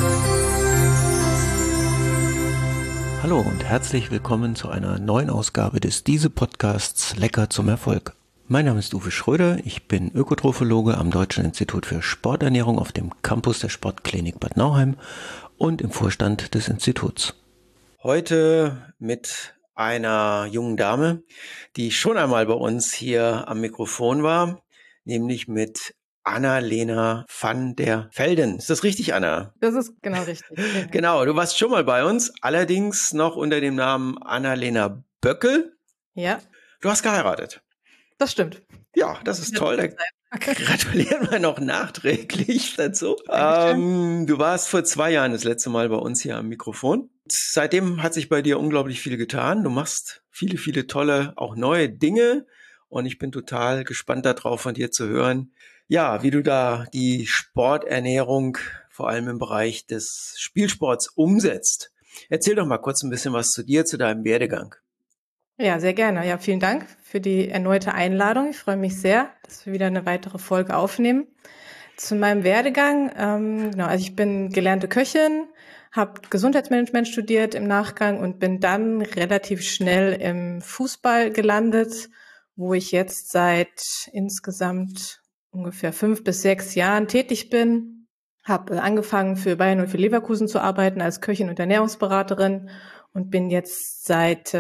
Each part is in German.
Hallo und herzlich willkommen zu einer neuen Ausgabe des Diese-Podcasts Lecker zum Erfolg. Mein Name ist Uwe Schröder, ich bin Ökotrophologe am Deutschen Institut für Sporternährung auf dem Campus der Sportklinik Bad Nauheim und im Vorstand des Instituts. Heute mit einer jungen Dame, die schon einmal bei uns hier am Mikrofon war, nämlich mit Anna-Lena van der Velden. Ist das richtig, Anna? Das ist genau richtig. Genau, du warst schon mal bei uns, allerdings noch unter dem Namen Anna-Lena Böckel. Ja. Du hast geheiratet. Das stimmt. Ja, das ist toll. Da gratulieren wir noch nachträglich dazu. Du warst vor 2 Jahren das letzte Mal bei uns hier am Mikrofon. Seitdem hat sich bei dir unglaublich viel getan. Du machst viele, viele tolle, auch neue Dinge. Und ich bin total gespannt darauf, von dir zu hören, ja, wie du da die Sporternährung vor allem im Bereich des Spielsports umsetzt. Erzähl doch mal kurz ein bisschen was zu dir, zu deinem Werdegang. Ja, sehr gerne. Ja, vielen Dank für die erneute Einladung. Ich freue mich sehr, dass wir wieder eine weitere Folge aufnehmen. Zu meinem Werdegang, also ich bin gelernte Köchin, habe Gesundheitsmanagement studiert im Nachgang und bin dann relativ schnell im Fußball gelandet, wo ich jetzt seit insgesamt ungefähr 5 bis 6 Jahren tätig bin. Habe angefangen für Bayern und für Leverkusen zu arbeiten als Köchin und Ernährungsberaterin und bin jetzt seit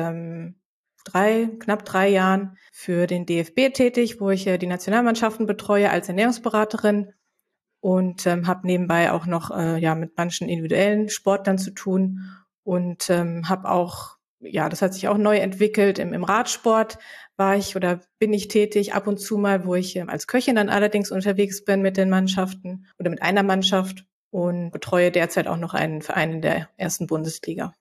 knapp 3 Jahren für den DFB tätig, wo ich die Nationalmannschaften betreue als Ernährungsberaterin und habe nebenbei auch noch mit manchen individuellen Sportlern zu tun und habe auch, das hat sich auch neu entwickelt, im Radsport bin ich tätig, ab und zu mal, wo ich als Köchin dann allerdings unterwegs bin mit den Mannschaften oder mit einer Mannschaft und betreue derzeit auch noch einen Verein in der ersten Bundesliga.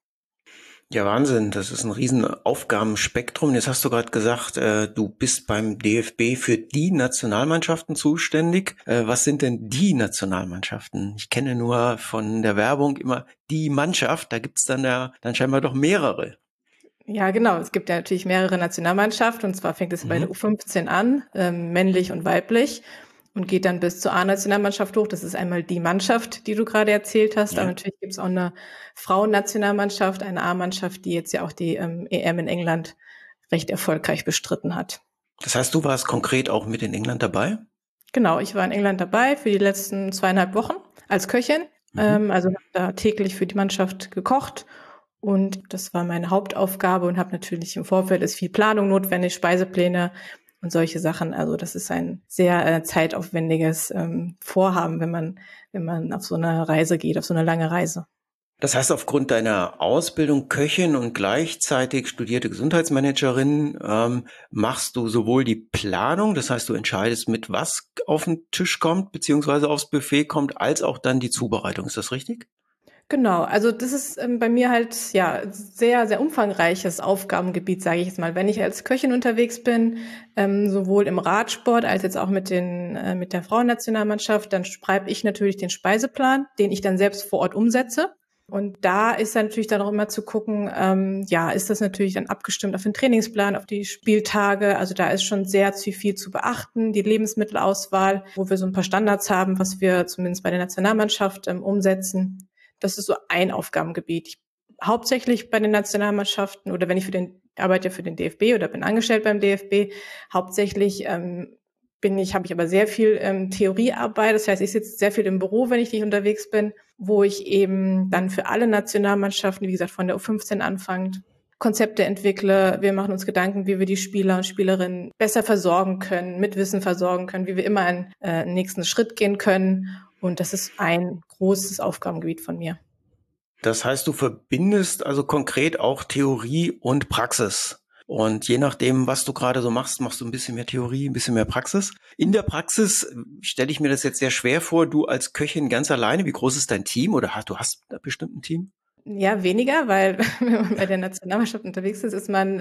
Ja, Wahnsinn, das ist ein riesen Aufgabenspektrum. Jetzt hast du gerade gesagt, du bist beim DFB für die Nationalmannschaften zuständig. Was sind denn die Nationalmannschaften? Ich kenne nur von der Werbung immer die Mannschaft, da gibt's dann scheinbar doch mehrere. Ja, genau. Es gibt ja natürlich mehrere Nationalmannschaften und zwar fängt es bei der U15 an, männlich und weiblich und geht dann bis zur A-Nationalmannschaft hoch. Das ist einmal die Mannschaft, die du gerade erzählt hast. Ja. Aber natürlich gibt es auch eine Frauennationalmannschaft, eine A-Mannschaft, die jetzt ja auch die EM in England recht erfolgreich bestritten hat. Das heißt, du warst konkret auch mit in England dabei? Genau, ich war in England dabei für die letzten 2,5 Wochen als Köchin. Also habe da täglich für die Mannschaft gekocht. Und das war meine Hauptaufgabe und habe natürlich im Vorfeld ist viel Planung notwendig, Speisepläne und solche Sachen. Also das ist ein sehr zeitaufwendiges Vorhaben, wenn man auf so eine Reise geht, auf so eine lange Reise. Das heißt, aufgrund deiner Ausbildung Köchin und gleichzeitig studierte Gesundheitsmanagerin machst du sowohl die Planung, das heißt, du entscheidest, mit was auf den Tisch kommt, beziehungsweise aufs Buffet kommt, als auch dann die Zubereitung. Ist das richtig? Genau, also das ist bei mir halt sehr, sehr umfangreiches Aufgabengebiet, sage ich jetzt mal. Wenn ich als Köchin unterwegs bin, sowohl im Radsport als jetzt auch mit der Frauennationalmannschaft, dann schreibe ich natürlich den Speiseplan, den ich dann selbst vor Ort umsetze. Und da ist dann natürlich dann auch immer zu gucken, ist das natürlich dann abgestimmt auf den Trainingsplan, auf die Spieltage. Also da ist schon sehr viel zu beachten, die Lebensmittelauswahl, wo wir so ein paar Standards haben, was wir zumindest bei der Nationalmannschaft umsetzen. Das ist so ein Aufgabengebiet. Hauptsächlich bei den Nationalmannschaften oder wenn ich arbeite für den DFB oder bin angestellt beim DFB, hauptsächlich habe ich aber sehr viel Theoriearbeit. Das heißt, ich sitze sehr viel im Büro, wenn ich nicht unterwegs bin, wo ich eben dann für alle Nationalmannschaften, wie gesagt, von der U15 anfangend, Konzepte entwickle. Wir machen uns Gedanken, wie wir die Spieler und Spielerinnen besser versorgen können, mit Wissen versorgen können, wie wir immer einen nächsten Schritt gehen können. Und das ist ein großes Aufgabengebiet von mir. Das heißt, du verbindest also konkret auch Theorie und Praxis. Und je nachdem, was du gerade so machst, machst du ein bisschen mehr Theorie, ein bisschen mehr Praxis. In der Praxis stelle ich mir das jetzt sehr schwer vor, du als Köchin ganz alleine. Wie groß ist dein Team oder du hast bestimmt ein Team? Ja, weniger, weil wenn man bei der Nationalmannschaft unterwegs ist man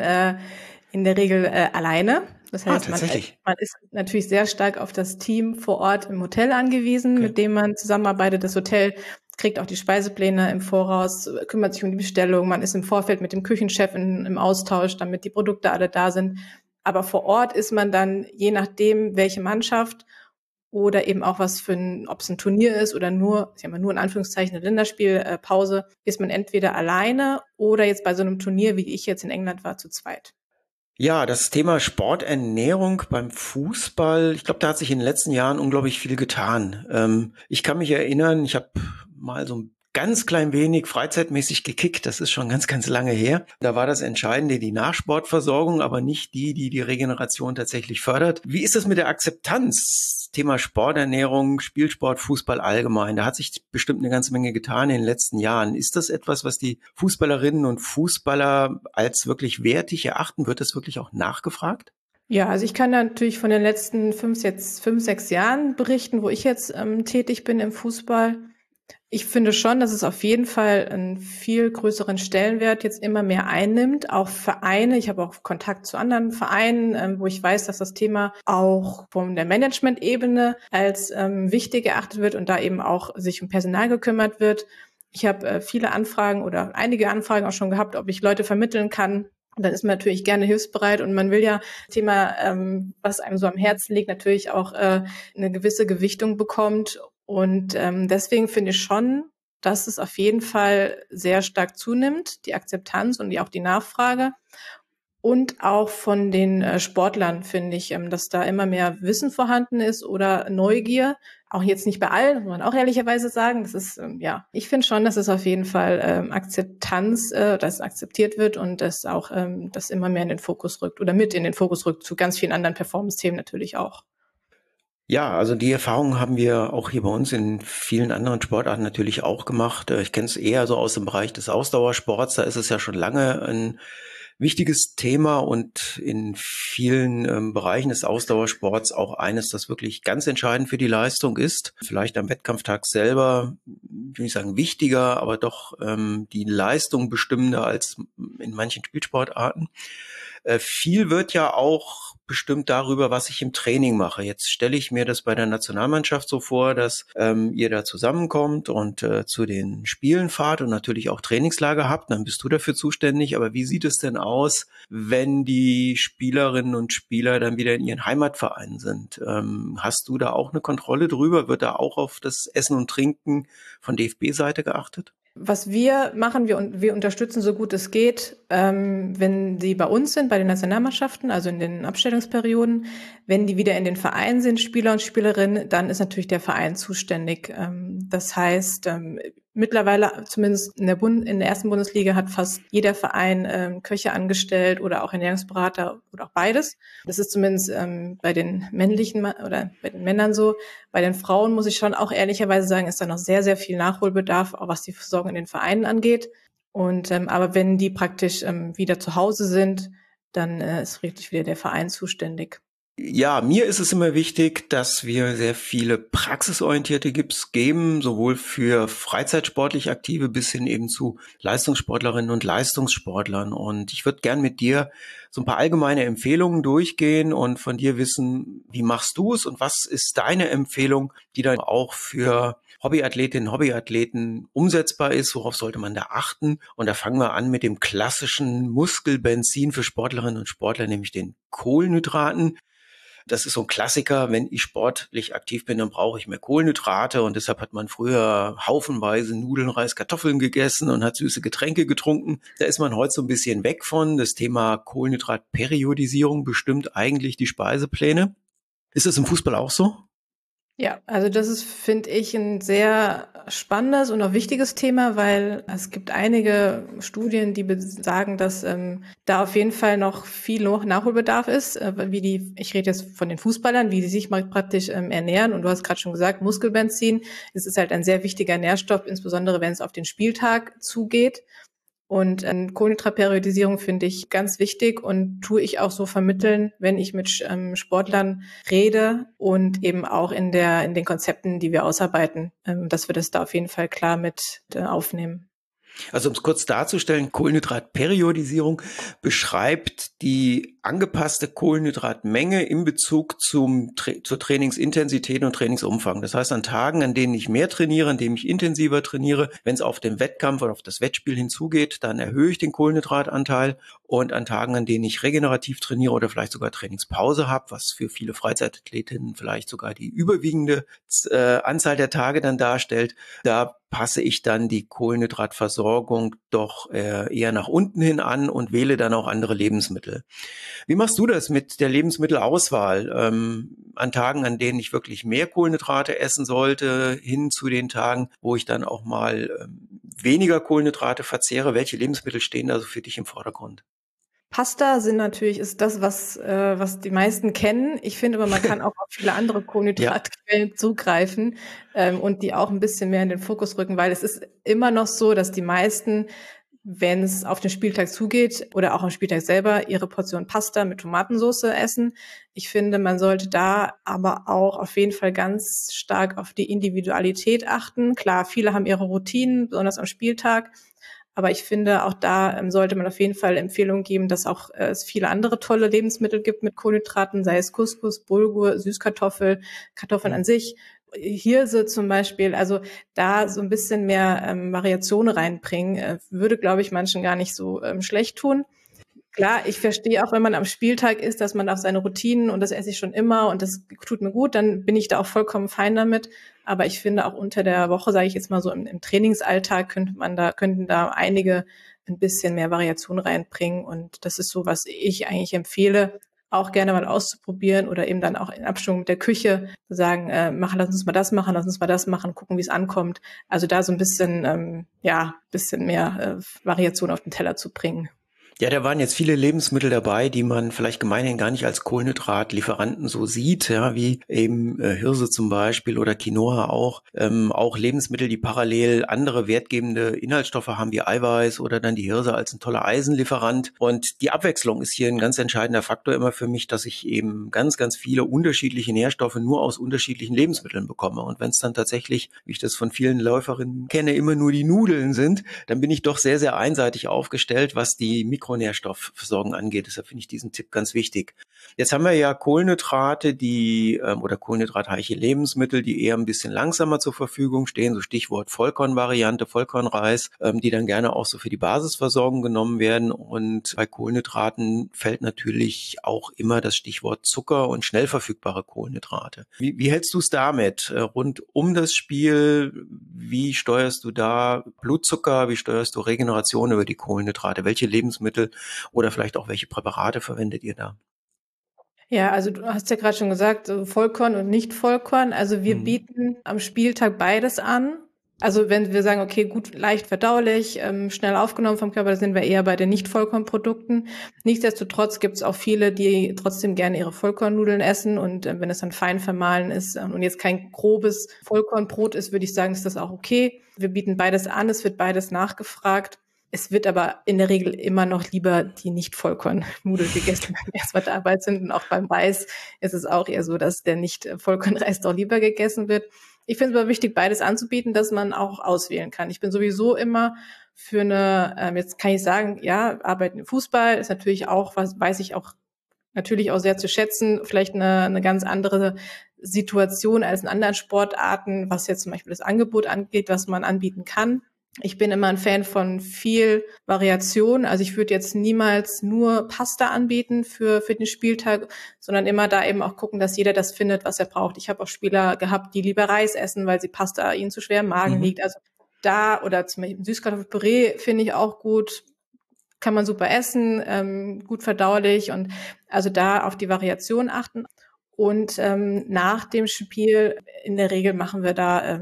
in der Regel alleine. Das heißt, man ist natürlich sehr stark auf das Team vor Ort im Hotel angewiesen, mit dem man zusammenarbeitet. Das Hotel kriegt auch die Speisepläne im Voraus, kümmert sich um die Bestellung. Man ist im Vorfeld mit dem Küchenchef im Austausch, damit die Produkte alle da sind. Aber vor Ort ist man dann, je nachdem, welche Mannschaft oder eben auch was ob es ein Turnier ist oder nur, ich sag mal, nur in Anführungszeichen eine Länderspielpause, ist man entweder alleine oder jetzt bei so einem Turnier, wie ich jetzt in England war, zu zweit. Ja, das Thema Sporternährung beim Fußball, ich glaube, da hat sich in den letzten Jahren unglaublich viel getan. Ich kann mich erinnern, ich habe mal so ein ganz klein wenig freizeitmäßig gekickt, das ist schon ganz, ganz lange her. Da war das Entscheidende die Nachsportversorgung, aber nicht die Regeneration tatsächlich fördert. Wie ist das mit der Akzeptanz? Thema Sporternährung, Spielsport, Fußball allgemein. Da hat sich bestimmt eine ganze Menge getan in den letzten Jahren. Ist das etwas, was die Fußballerinnen und Fußballer als wirklich wertig erachten? Wird das wirklich auch nachgefragt? Ja, also ich kann da natürlich von den letzten 6 Jahren berichten, wo ich jetzt tätig bin im Fußball. Ich finde schon, dass es auf jeden Fall einen viel größeren Stellenwert jetzt immer mehr einnimmt. Auch Vereine, ich habe auch Kontakt zu anderen Vereinen, wo ich weiß, dass das Thema auch von der Management-Ebene als wichtig erachtet wird und da eben auch sich um Personal gekümmert wird. Ich habe viele Anfragen oder einige Anfragen auch schon gehabt, ob ich Leute vermitteln kann. Und dann ist man natürlich gerne hilfsbereit und man will ja Thema, was einem so am Herzen liegt, natürlich auch eine gewisse Gewichtung bekommt. Und deswegen finde ich schon, dass es auf jeden Fall sehr stark zunimmt, die Akzeptanz und auch die Nachfrage. Und auch von den Sportlern finde ich, dass da immer mehr Wissen vorhanden ist oder Neugier. Auch jetzt nicht bei allen, muss man auch ehrlicherweise sagen. Das ist, ja, ich finde schon, dass es auf jeden Fall Akzeptanz, dass akzeptiert wird und dass auch das immer mehr in den Fokus rückt oder mit in den Fokus rückt, zu ganz vielen anderen Performance-Themen natürlich auch. Ja, also die Erfahrung haben wir auch hier bei uns in vielen anderen Sportarten natürlich auch gemacht. Ich kenne es eher so aus dem Bereich des Ausdauersports. Da ist es ja schon lange ein wichtiges Thema und in vielen Bereichen des Ausdauersports auch eines, das wirklich ganz entscheidend für die Leistung ist. Vielleicht am Wettkampftag selber, ich will nicht sagen wichtiger, aber doch die Leistung bestimmender als in manchen Spielsportarten. Viel wird ja auch bestimmt darüber, was ich im Training mache. Jetzt stelle ich mir das bei der Nationalmannschaft so vor, dass ihr da zusammenkommt und zu den Spielen fahrt und natürlich auch Trainingslager habt. Dann bist du dafür zuständig. Aber wie sieht es denn aus, wenn die Spielerinnen und Spieler dann wieder in ihren Heimatvereinen sind? Hast du da auch eine Kontrolle drüber? Wird da auch auf das Essen und Trinken von DFB-Seite geachtet? Was wir machen, wir unterstützen so gut es geht, wenn sie bei uns sind, bei den Nationalmannschaften, also in den Abstellungsperioden. Wenn die wieder in den Vereinen sind, Spieler und Spielerinnen, dann ist natürlich der Verein zuständig. Das heißt, mittlerweile, zumindest in der ersten Bundesliga, hat fast jeder Verein Köche angestellt oder auch Ernährungsberater oder auch beides. Das ist zumindest bei den männlichen oder bei den Männern so. Bei den Frauen muss ich schon auch ehrlicherweise sagen, ist da noch sehr, sehr viel Nachholbedarf, auch was die Versorgung in den Vereinen angeht. Und aber wenn die praktisch wieder zu Hause sind, dann ist wirklich wieder der Verein zuständig. Ja, mir ist es immer wichtig, dass wir sehr viele praxisorientierte Tipps geben, sowohl für freizeitsportlich Aktive bis hin eben zu Leistungssportlerinnen und Leistungssportlern. Und ich würde gern mit dir so ein paar allgemeine Empfehlungen durchgehen und von dir wissen, wie machst du es und was ist deine Empfehlung, die dann auch für Hobbyathletinnen, Hobbyathleten umsetzbar ist, worauf sollte man da achten? Und da fangen wir an mit dem klassischen Muskelbenzin für Sportlerinnen und Sportler, nämlich den Kohlenhydraten. Das ist so ein Klassiker, wenn ich sportlich aktiv bin, dann brauche ich mehr Kohlenhydrate und deshalb hat man früher haufenweise Nudeln, Reis, Kartoffeln gegessen und hat süße Getränke getrunken. Da ist man heute so ein bisschen weg von. Das Thema Kohlenhydratperiodisierung bestimmt eigentlich die Speisepläne. Ist das im Fußball auch so? Ja, also das ist, finde ich, ein sehr spannendes und auch wichtiges Thema, weil es gibt einige Studien, die sagen, dass da auf jeden Fall noch viel Nachholbedarf ist, ich rede jetzt von den Fußballern, wie die sich mal praktisch ernähren. Und du hast gerade schon gesagt, Muskelbenzin, es ist halt ein sehr wichtiger Nährstoff, insbesondere wenn es auf den Spieltag zugeht. Und Kohlenhydratperiodisierung finde ich ganz wichtig und tue ich auch so vermitteln, wenn ich mit Sportlern rede und eben auch in den Konzepten, die wir ausarbeiten, dass wir das da auf jeden Fall klar mit aufnehmen. Also um es kurz darzustellen, Kohlenhydratperiodisierung beschreibt die angepasste Kohlenhydratmenge in Bezug zur Trainingsintensität und Trainingsumfang. Das heißt, an Tagen, an denen ich mehr trainiere, an denen ich intensiver trainiere, wenn es auf den Wettkampf oder auf das Wettspiel hinzugeht, dann erhöhe ich den Kohlenhydratanteil. Und an Tagen, an denen ich regenerativ trainiere oder vielleicht sogar Trainingspause habe, was für viele Freizeitathletinnen vielleicht sogar die überwiegende Anzahl der Tage dann darstellt, da passe ich dann die Kohlenhydratversorgung doch eher nach unten hin an und wähle dann auch andere Lebensmittel. Wie machst du das mit der Lebensmittelauswahl? An Tagen, an denen ich wirklich mehr Kohlenhydrate essen sollte, hin zu den Tagen, wo ich dann auch mal weniger Kohlenhydrate verzehre. Welche Lebensmittel stehen da so für dich im Vordergrund? Pasta ist das, was die meisten kennen. Ich finde aber, man kann auch auf viele andere Kohlenhydratquellen zugreifen und die auch ein bisschen mehr in den Fokus rücken, weil es ist immer noch so, dass die meisten, wenn es auf den Spieltag zugeht oder auch am Spieltag selber, ihre Portion Pasta mit Tomatensauce essen. Ich finde, man sollte da aber auch auf jeden Fall ganz stark auf die Individualität achten. Klar, viele haben ihre Routinen, besonders am Spieltag. Aber ich finde, auch da sollte man auf jeden Fall Empfehlungen geben, dass auch es viele andere tolle Lebensmittel gibt mit Kohlenhydraten, sei es Couscous, Bulgur, Süßkartoffel, Kartoffeln an sich, Hirse zum Beispiel. Also da so ein bisschen mehr Variation reinbringen, würde, glaube ich, manchen gar nicht so schlecht tun. Klar, ich verstehe auch, wenn man am Spieltag ist, dass man auf seine Routinen und das esse ich schon immer und das tut mir gut, dann bin ich da auch vollkommen fein damit. Aber ich finde auch unter der Woche, sage ich jetzt mal so im Trainingsalltag, könnten da einige ein bisschen mehr Variation reinbringen. Und das ist so, was ich eigentlich empfehle, auch gerne mal auszuprobieren oder eben dann auch in Abstimmung mit der Küche zu sagen, lass uns mal das machen, lass uns mal das machen, gucken, wie es ankommt. Also da so ein bisschen, bisschen mehr Variation auf den Teller zu bringen. Ja, da waren jetzt viele Lebensmittel dabei, die man vielleicht gemeinhin gar nicht als Kohlenhydratlieferanten so sieht, ja, wie eben Hirse zum Beispiel oder Quinoa auch. Auch Lebensmittel, die parallel andere wertgebende Inhaltsstoffe haben, wie Eiweiß oder dann die Hirse als ein toller Eisenlieferant. Und die Abwechslung ist hier ein ganz entscheidender Faktor immer für mich, dass ich eben ganz, ganz viele unterschiedliche Nährstoffe nur aus unterschiedlichen Lebensmitteln bekomme. Und wenn es dann tatsächlich, wie ich das von vielen Läuferinnen kenne, immer nur die Nudeln sind, dann bin ich doch sehr, sehr einseitig aufgestellt, was die Mikronährstoffversorgung angeht. Deshalb finde ich diesen Tipp ganz wichtig. Jetzt haben wir ja Kohlenhydrate, oder kohlenhydratreiche Lebensmittel, die eher ein bisschen langsamer zur Verfügung stehen, so Stichwort Vollkornvariante, Vollkornreis, die dann gerne auch so für die Basisversorgung genommen werden. Und bei Kohlenhydraten fällt natürlich auch immer das Stichwort Zucker und schnell verfügbare Kohlenhydrate. Wie hältst du es damit? Rund um das Spiel, wie steuerst du da Blutzucker, wie steuerst du Regeneration über die Kohlenhydrate? Welche Lebensmittel oder vielleicht auch welche Präparate verwendet ihr da? Ja, also du hast ja gerade schon gesagt, Vollkorn und Nicht-Vollkorn. Also wir bieten am Spieltag beides an. Also wenn wir sagen, okay, gut, leicht verdaulich, schnell aufgenommen vom Körper, da sind wir eher bei den Nicht-Vollkornprodukten. Nichtsdestotrotz gibt es auch viele, die trotzdem gerne ihre Vollkornnudeln essen. Und wenn es dann fein vermahlen ist und jetzt kein grobes Vollkornbrot ist, würde ich sagen, ist das auch okay. Wir bieten beides an, es wird beides nachgefragt. Es wird aber in der Regel immer noch lieber die Nicht-Vollkornnudeln gegessen, wenn wir erstmal dabei sind. Und auch beim Reis ist es auch eher so, dass der Nicht-Vollkornreis doch lieber gegessen wird. Ich finde es aber wichtig, beides anzubieten, dass man auch auswählen kann. Ich bin sowieso immer für jetzt kann ich sagen, ja, Arbeiten im Fußball ist natürlich auch, weiß ich auch natürlich auch sehr zu schätzen, vielleicht eine ganz andere Situation als in anderen Sportarten, was jetzt zum Beispiel das Angebot angeht, was man anbieten kann. Ich bin immer ein Fan von viel Variation. Also ich würde jetzt niemals nur Pasta anbieten für den Spieltag, sondern immer da eben auch gucken, dass jeder das findet, was er braucht. Ich habe auch Spieler gehabt, die lieber Reis essen, weil sie Pasta ihnen zu schwer im Magen liegt. Also oder zum Beispiel Süßkartoffelpüree finde ich auch gut. Kann man super essen, gut verdaulich und also da auf die Variation achten. Und nach dem Spiel in der Regel machen wir da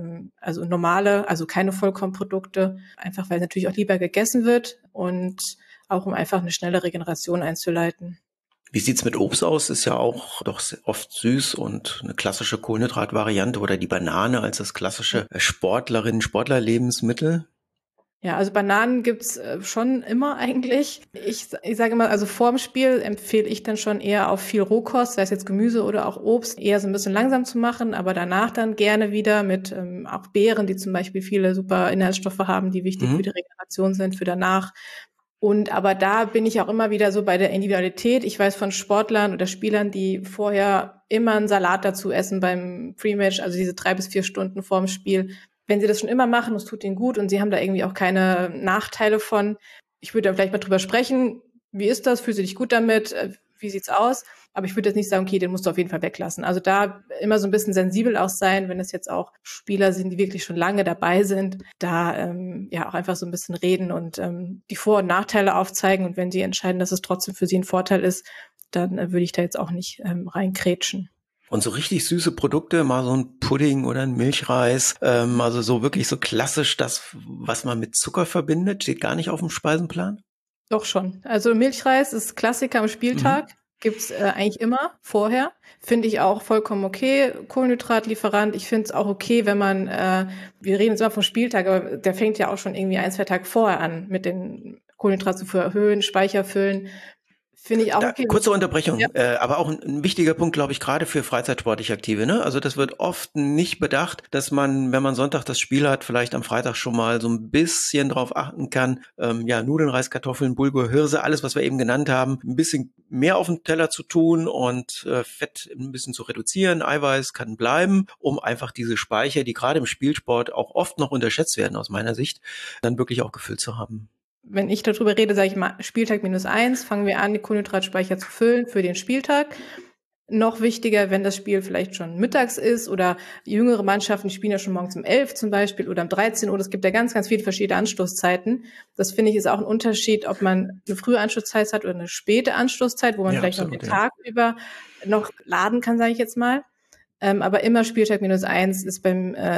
also keine Vollkornprodukte, einfach weil natürlich auch lieber gegessen wird und auch um einfach eine schnelle Regeneration einzuleiten. Wie sieht's mit Obst aus? Ist ja auch doch oft süß und eine klassische Kohlenhydratvariante oder die Banane als das klassische Sportlerlebensmittel. Ja, also Bananen gibt's schon immer eigentlich. Ich sage immer, also vorm Spiel empfehle ich dann schon eher auf viel Rohkost, sei es jetzt Gemüse oder auch Obst, eher so ein bisschen langsam zu machen, aber danach dann gerne wieder mit auch Beeren, die zum Beispiel viele super Inhaltsstoffe haben, die wichtig für die Regeneration sind, für danach. Und aber da bin ich auch immer wieder so bei der Individualität. Ich weiß von Sportlern oder Spielern, die vorher immer einen Salat dazu essen beim Pre-Match, also diese 3 bis 4 Stunden vorm Spiel. Wenn sie das schon immer machen, es tut ihnen gut und sie haben da irgendwie auch keine Nachteile von. Ich würde da vielleicht mal drüber sprechen. Wie ist das? Fühlst du dich gut damit? Wie sieht's aus? Aber ich würde jetzt nicht sagen, okay, den musst du auf jeden Fall weglassen. Also da immer so ein bisschen sensibel auch sein, wenn es jetzt auch Spieler sind, die wirklich schon lange dabei sind, da ja auch einfach so ein bisschen reden und die Vor- und Nachteile aufzeigen. Und wenn sie entscheiden, dass es trotzdem für sie ein Vorteil ist, dann würde ich da jetzt auch nicht reinkrätschen. Und so richtig süße Produkte, mal so ein Pudding oder ein Milchreis, also so wirklich so klassisch das, was man mit Zucker verbindet, steht gar nicht auf dem Speisenplan? Doch schon. Also Milchreis ist Klassiker am Spieltag. Gibt's eigentlich immer vorher. Finde ich auch vollkommen okay. Kohlenhydratlieferant. Ich finde es auch okay, wenn man, wir reden jetzt immer vom Spieltag, aber der fängt ja auch schon irgendwie 1, 2 Tage vorher an, mit den Kohlenhydraten zu erhöhen, Speicher füllen. Finde ich auch okay. Kurze Unterbrechung, Ja. aber auch ein wichtiger Punkt, glaube ich, gerade für freizeitsportlich Aktive. Ne? Also das wird oft nicht bedacht, dass man, wenn man Sonntag das Spiel hat, vielleicht am Freitag schon mal so ein bisschen drauf achten kann. Ja, Nudeln, Reis, Kartoffeln, Bulgur, Hirse, alles, was wir eben genannt haben, ein bisschen mehr auf den Teller zu tun und Fett ein bisschen zu reduzieren. Eiweiß kann bleiben, um einfach diese Speicher, die gerade im Spielsport auch oft noch unterschätzt werden aus meiner Sicht, dann wirklich auch gefüllt zu haben. Wenn ich darüber rede, sage ich mal, Spieltag -1, fangen wir an, die Kohlenhydratspeicher zu füllen für den Spieltag. Noch wichtiger, wenn das Spiel vielleicht schon mittags ist oder jüngere Mannschaften spielen ja schon morgens um 11 zum Beispiel oder um 13 Uhr. Es gibt ja ganz, ganz viele verschiedene Anstoßzeiten. Das finde ich ist auch ein Unterschied, ob man eine frühe Anstoßzeit hat oder eine späte Anstoßzeit, wo man vielleicht absolut, noch den Tag über noch laden kann, sage ich jetzt mal. Aber immer Spieltag -1 ist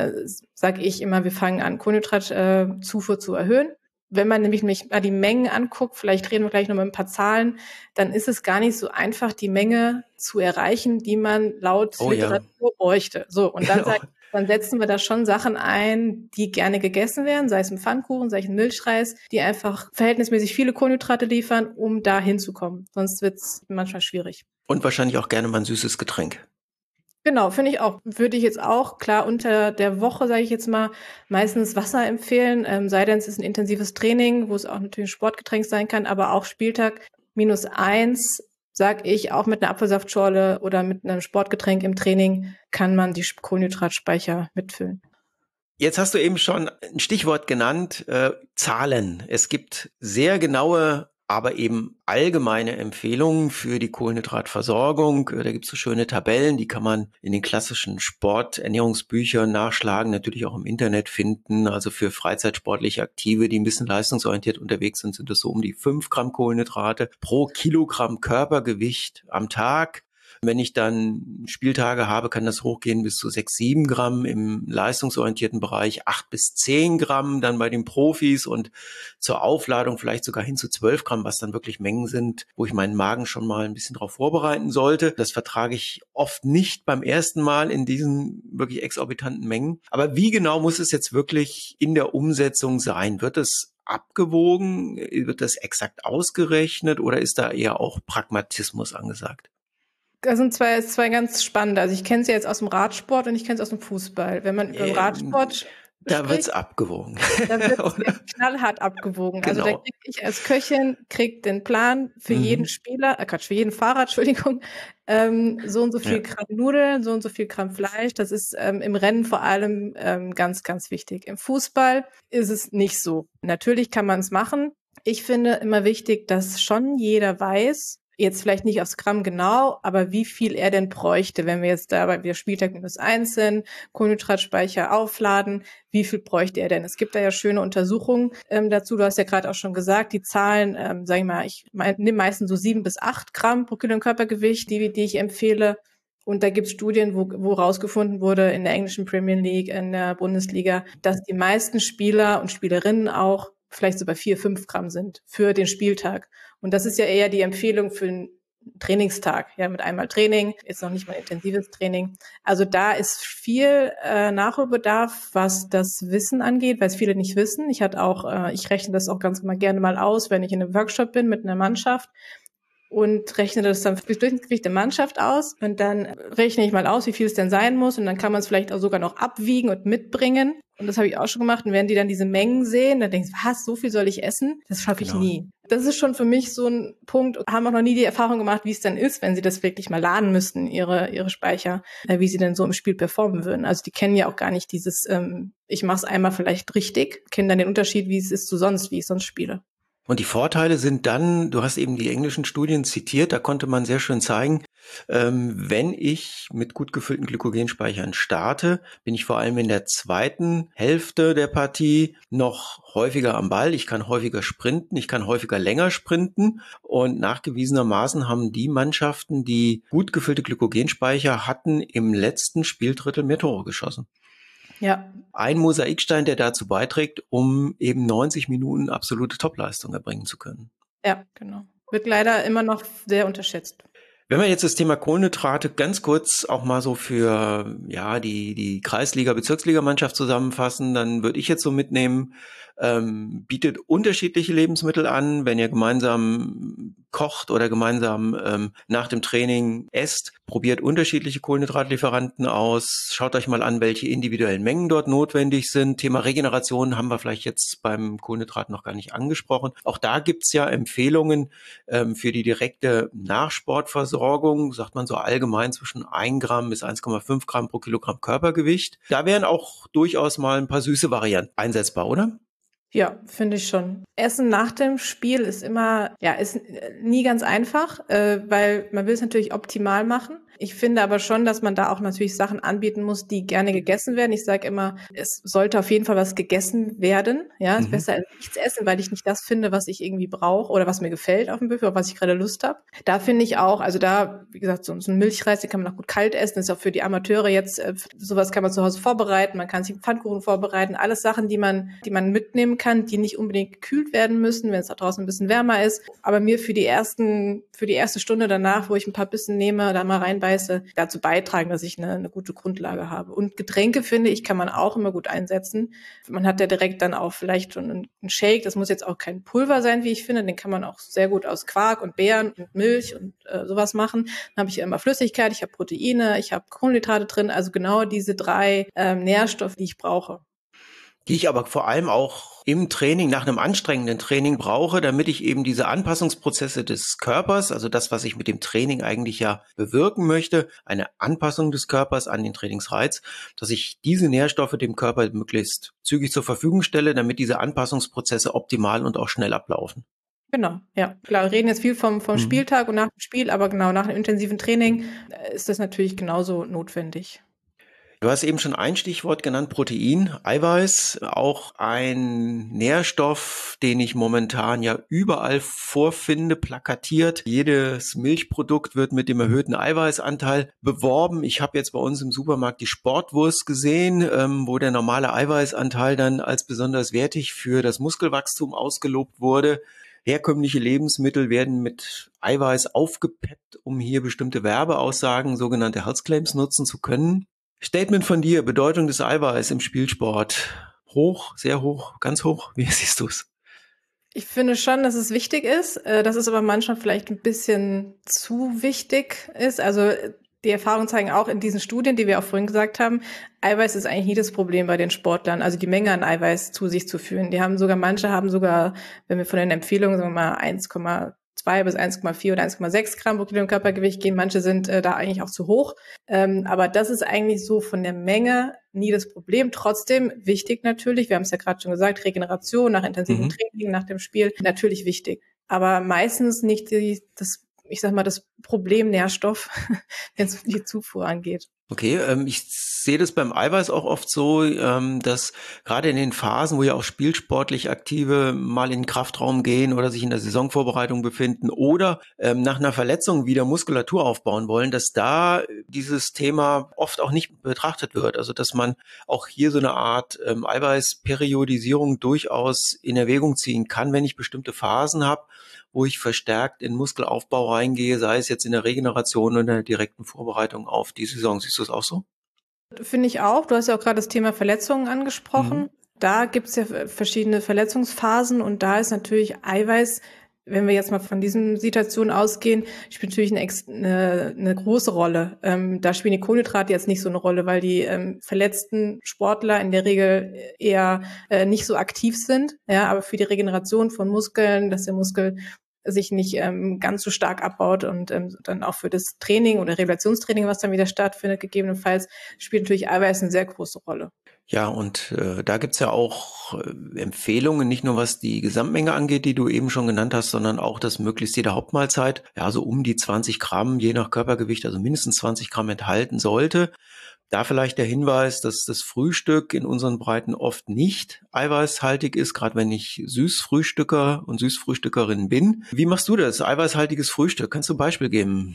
sage ich immer, wir fangen an, Kohlenhydratzufuhr zu erhöhen. Wenn man nämlich mal die Mengen anguckt, vielleicht reden wir gleich noch mal ein paar Zahlen, dann ist es gar nicht so einfach, die Menge zu erreichen, die man laut Literatur bräuchte. So, und dann dann setzen wir da schon Sachen ein, die gerne gegessen werden, sei es ein Pfannkuchen, sei es ein Milchreis, die einfach verhältnismäßig viele Kohlenhydrate liefern, um da hinzukommen. Sonst wird's manchmal schwierig. Und wahrscheinlich auch gerne mal ein süßes Getränk. Genau, finde ich auch. Würde ich jetzt auch, klar, unter der Woche, sage ich jetzt mal, meistens Wasser empfehlen, sei denn es ist ein intensives Training, wo es auch natürlich ein Sportgetränk sein kann, aber auch Spieltag -1, sage ich, auch mit einer Apfelsaftschorle oder mit einem Sportgetränk im Training kann man die Kohlenhydratspeicher mitfüllen. Jetzt hast du eben schon ein Stichwort genannt, Zahlen. Es gibt sehr genaue, aber eben allgemeine Empfehlungen für die Kohlenhydratversorgung. Da gibt es so schöne Tabellen, die kann man in den klassischen Sporternährungsbüchern nachschlagen, natürlich auch im Internet finden. Also für freizeitsportlich Aktive, die ein bisschen leistungsorientiert unterwegs sind, sind es so um die 5 Gramm Kohlenhydrate pro Kilogramm Körpergewicht am Tag. Wenn ich dann Spieltage habe, kann das hochgehen bis zu 6, 7 Gramm im leistungsorientierten Bereich, 8 bis 10 Gramm dann bei den Profis und zur Aufladung vielleicht sogar hin zu 12 Gramm, was dann wirklich Mengen sind, wo ich meinen Magen schon mal ein bisschen darauf vorbereiten sollte. Das vertrage ich oft nicht beim ersten Mal in diesen wirklich exorbitanten Mengen. Aber wie genau muss es jetzt wirklich in der Umsetzung sein? Wird es abgewogen? Wird das exakt ausgerechnet oder ist da eher auch Pragmatismus angesagt? Das sind zwei ganz spannende. Also ich kenne es ja jetzt aus dem Radsport und ich kenne es aus dem Fußball. Wenn man beim Radsport da wird's abgewogen. Da wird knallhart abgewogen. Genau. Also da kriege ich als Köchin den Plan für jeden Spieler, für jeden Fahrer, Entschuldigung, so und so viel Gramm Nudeln, so und so viel Gramm Fleisch. Das ist im Rennen vor allem ganz, ganz wichtig. Im Fußball ist es nicht so. Natürlich kann man es machen. Ich finde immer wichtig, dass schon jeder weiß, jetzt vielleicht nicht aufs Gramm genau, aber wie viel er denn bräuchte, wenn wir jetzt dabei wir Spieltag -1 sind, Kohlenhydratspeicher aufladen, wie viel bräuchte er denn? Es gibt da ja schöne Untersuchungen dazu. Du hast ja gerade auch schon gesagt, die Zahlen, sag ich mal, nehme meistens so 7 bis 8 Gramm pro Kilo Körpergewicht, die ich empfehle. Und da gibt's Studien, wo rausgefunden wurde in der englischen Premier League, in der Bundesliga, dass die meisten Spieler und Spielerinnen auch vielleicht so bei 4, 5 Gramm sind für den Spieltag. Und das ist ja eher die Empfehlung für Trainingstag, ja, mit einmal Training, ist noch nicht mal intensives Training. Also da ist viel Nachholbedarf, was das Wissen angeht, weil es viele nicht wissen. Ich rechne das auch ganz mal gerne mal aus, wenn ich in einem Workshop bin mit einer Mannschaft und rechne das dann für das Durchschnittsgewicht der Mannschaft aus und dann rechne ich mal aus, wie viel es denn sein muss und dann kann man es vielleicht auch sogar noch abwiegen und mitbringen. Und das habe ich auch schon gemacht. Und wenn die dann diese Mengen sehen, dann denkst du, was, so viel soll ich essen? Das schaffe ich nie. Das ist schon für mich so ein Punkt. Haben auch noch nie die Erfahrung gemacht, wie es dann ist, wenn sie das wirklich mal laden müssten, ihre Speicher, wie sie denn so im Spiel performen würden. Also die kennen ja auch gar nicht dieses, ich mache es einmal vielleicht richtig, kennen dann den Unterschied, wie es ist wie ich sonst spiele. Und die Vorteile sind dann, du hast eben die englischen Studien zitiert, da konnte man sehr schön zeigen, wenn ich mit gut gefüllten Glykogenspeichern starte, bin ich vor allem in der zweiten Hälfte der Partie noch häufiger am Ball. Ich kann häufiger sprinten, ich kann häufiger länger sprinten. Und nachgewiesenermaßen haben die Mannschaften, die gut gefüllte Glykogenspeicher hatten, im letzten Spieldrittel mehr Tore geschossen. Ja. Ein Mosaikstein, der dazu beiträgt, um eben 90 Minuten absolute Topleistung erbringen zu können. Ja, genau. Wird leider immer noch sehr unterschätzt. Wenn wir jetzt das Thema Kohlenhydrate ganz kurz auch mal so für die Kreisliga, Bezirksligamannschaft zusammenfassen, dann würde ich jetzt so mitnehmen, bietet unterschiedliche Lebensmittel an, wenn ihr gemeinsam kocht oder gemeinsam nach dem Training esst, probiert unterschiedliche Kohlenhydratlieferanten aus, schaut euch mal an, welche individuellen Mengen dort notwendig sind. Thema Regeneration haben wir vielleicht jetzt beim Kohlenhydrat noch gar nicht angesprochen. Auch da gibt's ja Empfehlungen für die direkte Nachsportversorgung, sagt man so allgemein zwischen 1 Gramm bis 1,5 Gramm pro Kilogramm Körpergewicht. Da wären auch durchaus mal ein paar süße Varianten einsetzbar, oder? Ja, finde ich schon. Essen nach dem Spiel ist ist nie ganz einfach, weil man will es natürlich optimal machen. Ich finde aber schon, dass man da auch natürlich Sachen anbieten muss, die gerne gegessen werden. Ich sage immer, es sollte auf jeden Fall was gegessen werden. Ja, ist besser als nichts essen, weil ich nicht das finde, was ich irgendwie brauche oder was mir gefällt auf dem Buffet, auf was ich gerade Lust habe. Da finde ich auch, also da, wie gesagt, so ein Milchreis, den kann man auch gut kalt essen. Das ist auch für die Amateure jetzt, sowas kann man zu Hause vorbereiten. Man kann sich einen Pfannkuchen vorbereiten. Alles Sachen, die man mitnehmen kann, die nicht unbedingt gekühlt werden müssen, wenn es da draußen ein bisschen wärmer ist. Aber mir für die erste Stunde danach, wo ich ein paar Bissen nehme, da mal reinbeiße, dazu beitragen, dass ich eine gute Grundlage habe. Und Getränke, finde ich, kann man auch immer gut einsetzen. Man hat ja direkt dann auch vielleicht schon einen Shake. Das muss jetzt auch kein Pulver sein, wie ich finde. Den kann man auch sehr gut aus Quark und Beeren und Milch und sowas machen. Dann habe ich immer Flüssigkeit, ich habe Proteine, ich habe Kohlenhydrate drin. Also genau diese 3 Nährstoffe, die ich brauche. Die ich aber vor allem auch im Training, nach einem anstrengenden Training brauche, damit ich eben diese Anpassungsprozesse des Körpers, also das, was ich mit dem Training eigentlich ja bewirken möchte, eine Anpassung des Körpers an den Trainingsreiz, dass ich diese Nährstoffe dem Körper möglichst zügig zur Verfügung stelle, damit diese Anpassungsprozesse optimal und auch schnell ablaufen. Genau, ja. Klar, wir reden jetzt viel vom Spieltag und nach dem Spiel, aber genau nach einem intensiven Training ist das natürlich genauso notwendig. Du hast eben schon ein Stichwort genannt, Protein, Eiweiß, auch ein Nährstoff, den ich momentan ja überall vorfinde, plakatiert. Jedes Milchprodukt wird mit dem erhöhten Eiweißanteil beworben. Ich habe jetzt bei uns im Supermarkt die Sportwurst gesehen, wo der normale Eiweißanteil dann als besonders wertig für das Muskelwachstum ausgelobt wurde. Herkömmliche Lebensmittel werden mit Eiweiß aufgepeppt, um hier bestimmte Werbeaussagen, sogenannte Health Claims, nutzen zu können. Statement von dir, Bedeutung des Eiweiß im Spielsport. Hoch, sehr hoch, ganz hoch. Wie siehst du es? Ich finde schon, dass es wichtig ist, dass es aber manchmal vielleicht ein bisschen zu wichtig ist. Also die Erfahrungen zeigen auch in diesen Studien, die wir auch vorhin gesagt haben, Eiweiß ist eigentlich nie das Problem bei den Sportlern, also die Menge an Eiweiß zu sich zu führen. Manche haben sogar, wenn wir von den Empfehlungen, sagen wir mal 1,2 bis 1,4 oder 1,6 Gramm pro Kilogramm Körpergewicht gehen. Manche sind da eigentlich auch zu hoch. Aber das ist eigentlich so von der Menge nie das Problem. Trotzdem wichtig natürlich, wir haben es ja gerade schon gesagt, Regeneration nach intensivem Training, nach dem Spiel, natürlich wichtig. Aber meistens nicht das Problem Nährstoff, wenn es um die Zufuhr angeht. Okay, ich sehe das beim Eiweiß auch oft so, dass gerade in den Phasen, wo ja auch spielsportlich Aktive mal in den Kraftraum gehen oder sich in der Saisonvorbereitung befinden oder nach einer Verletzung wieder Muskulatur aufbauen wollen, dass da dieses Thema oft auch nicht betrachtet wird. Also dass man auch hier so eine Art Eiweißperiodisierung durchaus in Erwägung ziehen kann, wenn ich bestimmte Phasen habe, wo ich verstärkt in Muskelaufbau reingehe, sei es jetzt in der Regeneration oder in der direkten Vorbereitung auf die Saison. Siehst du es auch so? Finde ich auch. Du hast ja auch gerade das Thema Verletzungen Mhm. angesprochen. Da gibt es ja verschiedene Verletzungsphasen und da ist natürlich Eiweiß, wenn wir jetzt mal von diesen Situationen ausgehen, spielt natürlich eine große Rolle. Da spielen die Kohlenhydrate jetzt nicht so eine Rolle, weil die verletzten Sportler in der Regel eher nicht so aktiv sind. Ja, aber für die Regeneration von Muskeln, dass der Muskel sich nicht ganz so stark abbaut und dann auch für das Training oder Rehabilitationstraining, was dann wieder stattfindet, gegebenenfalls, spielt natürlich Eiweiß eine sehr große Rolle. Ja, und da gibt's ja auch Empfehlungen, nicht nur was die Gesamtmenge angeht, die du eben schon genannt hast, sondern auch, dass möglichst jede Hauptmahlzeit, ja, so um die 20 Gramm, je nach Körpergewicht, also mindestens 20 Gramm enthalten sollte. Da vielleicht der Hinweis, dass das Frühstück in unseren Breiten oft nicht eiweißhaltig ist, gerade wenn ich Süßfrühstücker und Süßfrühstückerin bin. Wie machst du das? Eiweißhaltiges Frühstück? Kannst du ein Beispiel geben?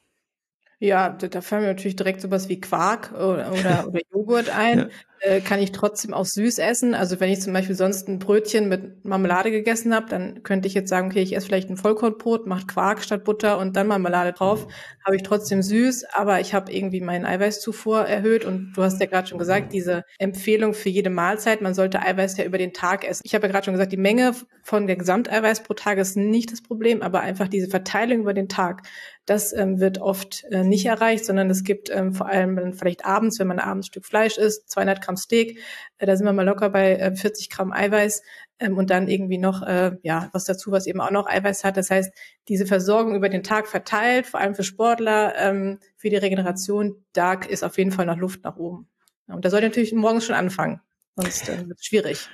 Ja, da fallen mir natürlich direkt sowas wie Quark oder Joghurt ein. Ja. Kann ich trotzdem auch süß essen. Also wenn ich zum Beispiel sonst ein Brötchen mit Marmelade gegessen habe, dann könnte ich jetzt sagen, okay, ich esse vielleicht ein Vollkornbrot, mache Quark statt Butter und dann Marmelade drauf. Habe ich trotzdem süß, aber ich habe irgendwie meinen Eiweißzufuhr erhöht. Und du hast ja gerade schon gesagt, diese Empfehlung für jede Mahlzeit, man sollte Eiweiß ja über den Tag essen. Ich habe ja gerade schon gesagt, die Menge von der Gesamteiweiß pro Tag ist nicht das Problem, aber einfach diese Verteilung über den Tag. Das wird oft nicht erreicht, sondern es gibt vor allem dann vielleicht abends, wenn man abends ein Stück Fleisch isst, 200 Gramm Steak, da sind wir mal locker bei 40 Gramm Eiweiß und dann irgendwie noch ja was dazu, was eben auch noch Eiweiß hat. Das heißt, diese Versorgung über den Tag verteilt, vor allem für Sportler, für die Regeneration, da ist auf jeden Fall noch Luft nach oben. Und da sollte natürlich morgens schon anfangen, sonst wird es schwierig.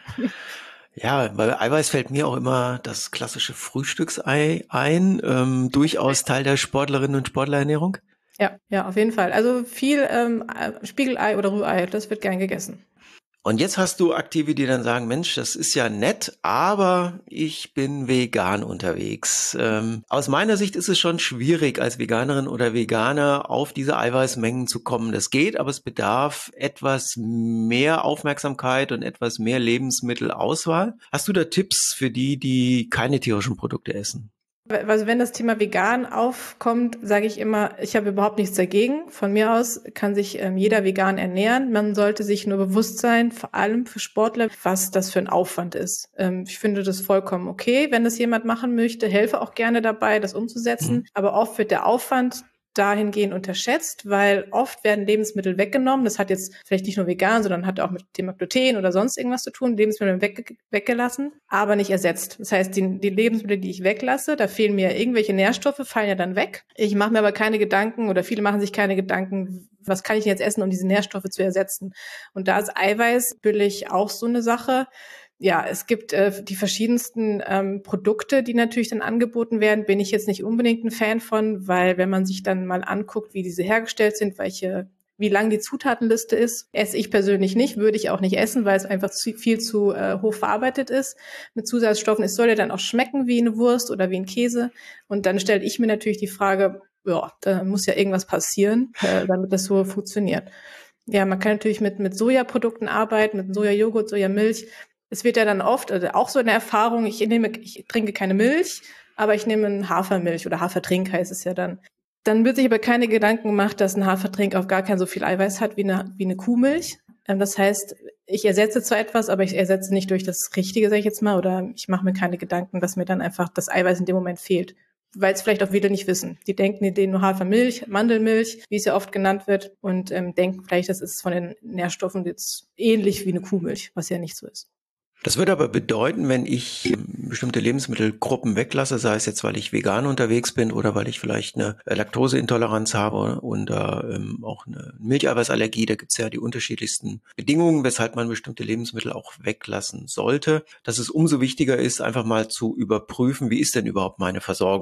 Ja, bei Eiweiß fällt mir auch immer das klassische Frühstücksei ein, durchaus Teil der Sportlerinnen und Sportlerernährung. Ja, ja, auf jeden Fall. Also viel Spiegelei oder Rührei, das wird gern gegessen. Und jetzt hast du Aktive, die dann sagen, Mensch, das ist ja nett, aber ich bin vegan unterwegs. Aus meiner Sicht ist es schon schwierig, als Veganerin oder Veganer auf diese Eiweißmengen zu kommen. Das geht, aber es bedarf etwas mehr Aufmerksamkeit und etwas mehr Lebensmittelauswahl. Hast du da Tipps für die, die keine tierischen Produkte essen? Also wenn das Thema vegan aufkommt, sage ich immer, ich habe überhaupt nichts dagegen. Von mir aus kann sich jeder vegan ernähren. Man sollte sich nur bewusst sein, vor allem für Sportler, was das für ein Aufwand ist. Ich finde das vollkommen okay, wenn das jemand machen möchte. Helfe auch gerne dabei, das umzusetzen. Aber oft wird der Aufwand dahingehend unterschätzt, weil oft werden Lebensmittel weggenommen. Das hat jetzt vielleicht nicht nur vegan, sondern hat auch mit dem Thema Gluten oder sonst irgendwas zu tun. Lebensmittel werden weggelassen, aber nicht ersetzt. Das heißt, die Lebensmittel, die ich weglasse, da fehlen mir irgendwelche Nährstoffe, fallen ja dann weg. Ich mache mir aber keine Gedanken oder viele machen sich keine Gedanken, was kann ich jetzt essen, um diese Nährstoffe zu ersetzen. Und da ist Eiweiß natürlich auch so eine Sache. Ja, es gibt die verschiedensten Produkte, die natürlich dann angeboten werden. Bin ich jetzt nicht unbedingt ein Fan von, weil wenn man sich dann mal anguckt, wie diese hergestellt sind, wie lang die Zutatenliste ist, esse ich persönlich nicht, würde ich auch nicht essen, weil es einfach viel zu hoch verarbeitet ist mit Zusatzstoffen. Es soll ja dann auch schmecken wie eine Wurst oder wie ein Käse. Und dann stelle ich mir natürlich die Frage, ja, da muss ja irgendwas passieren, damit das so funktioniert. Ja, man kann natürlich mit Sojaprodukten arbeiten, mit Sojajoghurt, Sojamilch. Es wird ja dann oft, also auch so eine Erfahrung, ich trinke keine Milch, aber ich nehme eine Hafermilch oder Hafertrink heißt es ja dann. Dann wird sich aber keine Gedanken gemacht, dass ein Hafertrink auf gar kein so viel Eiweiß hat wie eine Kuhmilch. Das heißt, ich ersetze zwar etwas, aber ich ersetze nicht durch das Richtige, sage ich jetzt mal, oder ich mache mir keine Gedanken, dass mir dann einfach das Eiweiß in dem Moment fehlt. Weil es vielleicht auch viele nicht wissen. Die denken, die nehmen nur Hafermilch, Mandelmilch, wie es ja oft genannt wird, und denken vielleicht, das ist von den Nährstoffen jetzt ähnlich wie eine Kuhmilch, was ja nicht so ist. Das würde aber bedeuten, wenn ich bestimmte Lebensmittelgruppen weglasse, sei es jetzt, weil ich vegan unterwegs bin oder weil ich vielleicht eine Laktoseintoleranz habe und auch eine Milcheiweißallergie, da gibt es ja die unterschiedlichsten Bedingungen, weshalb man bestimmte Lebensmittel auch weglassen sollte, dass es umso wichtiger ist, einfach mal zu überprüfen, wie ist denn überhaupt meine Versorgung?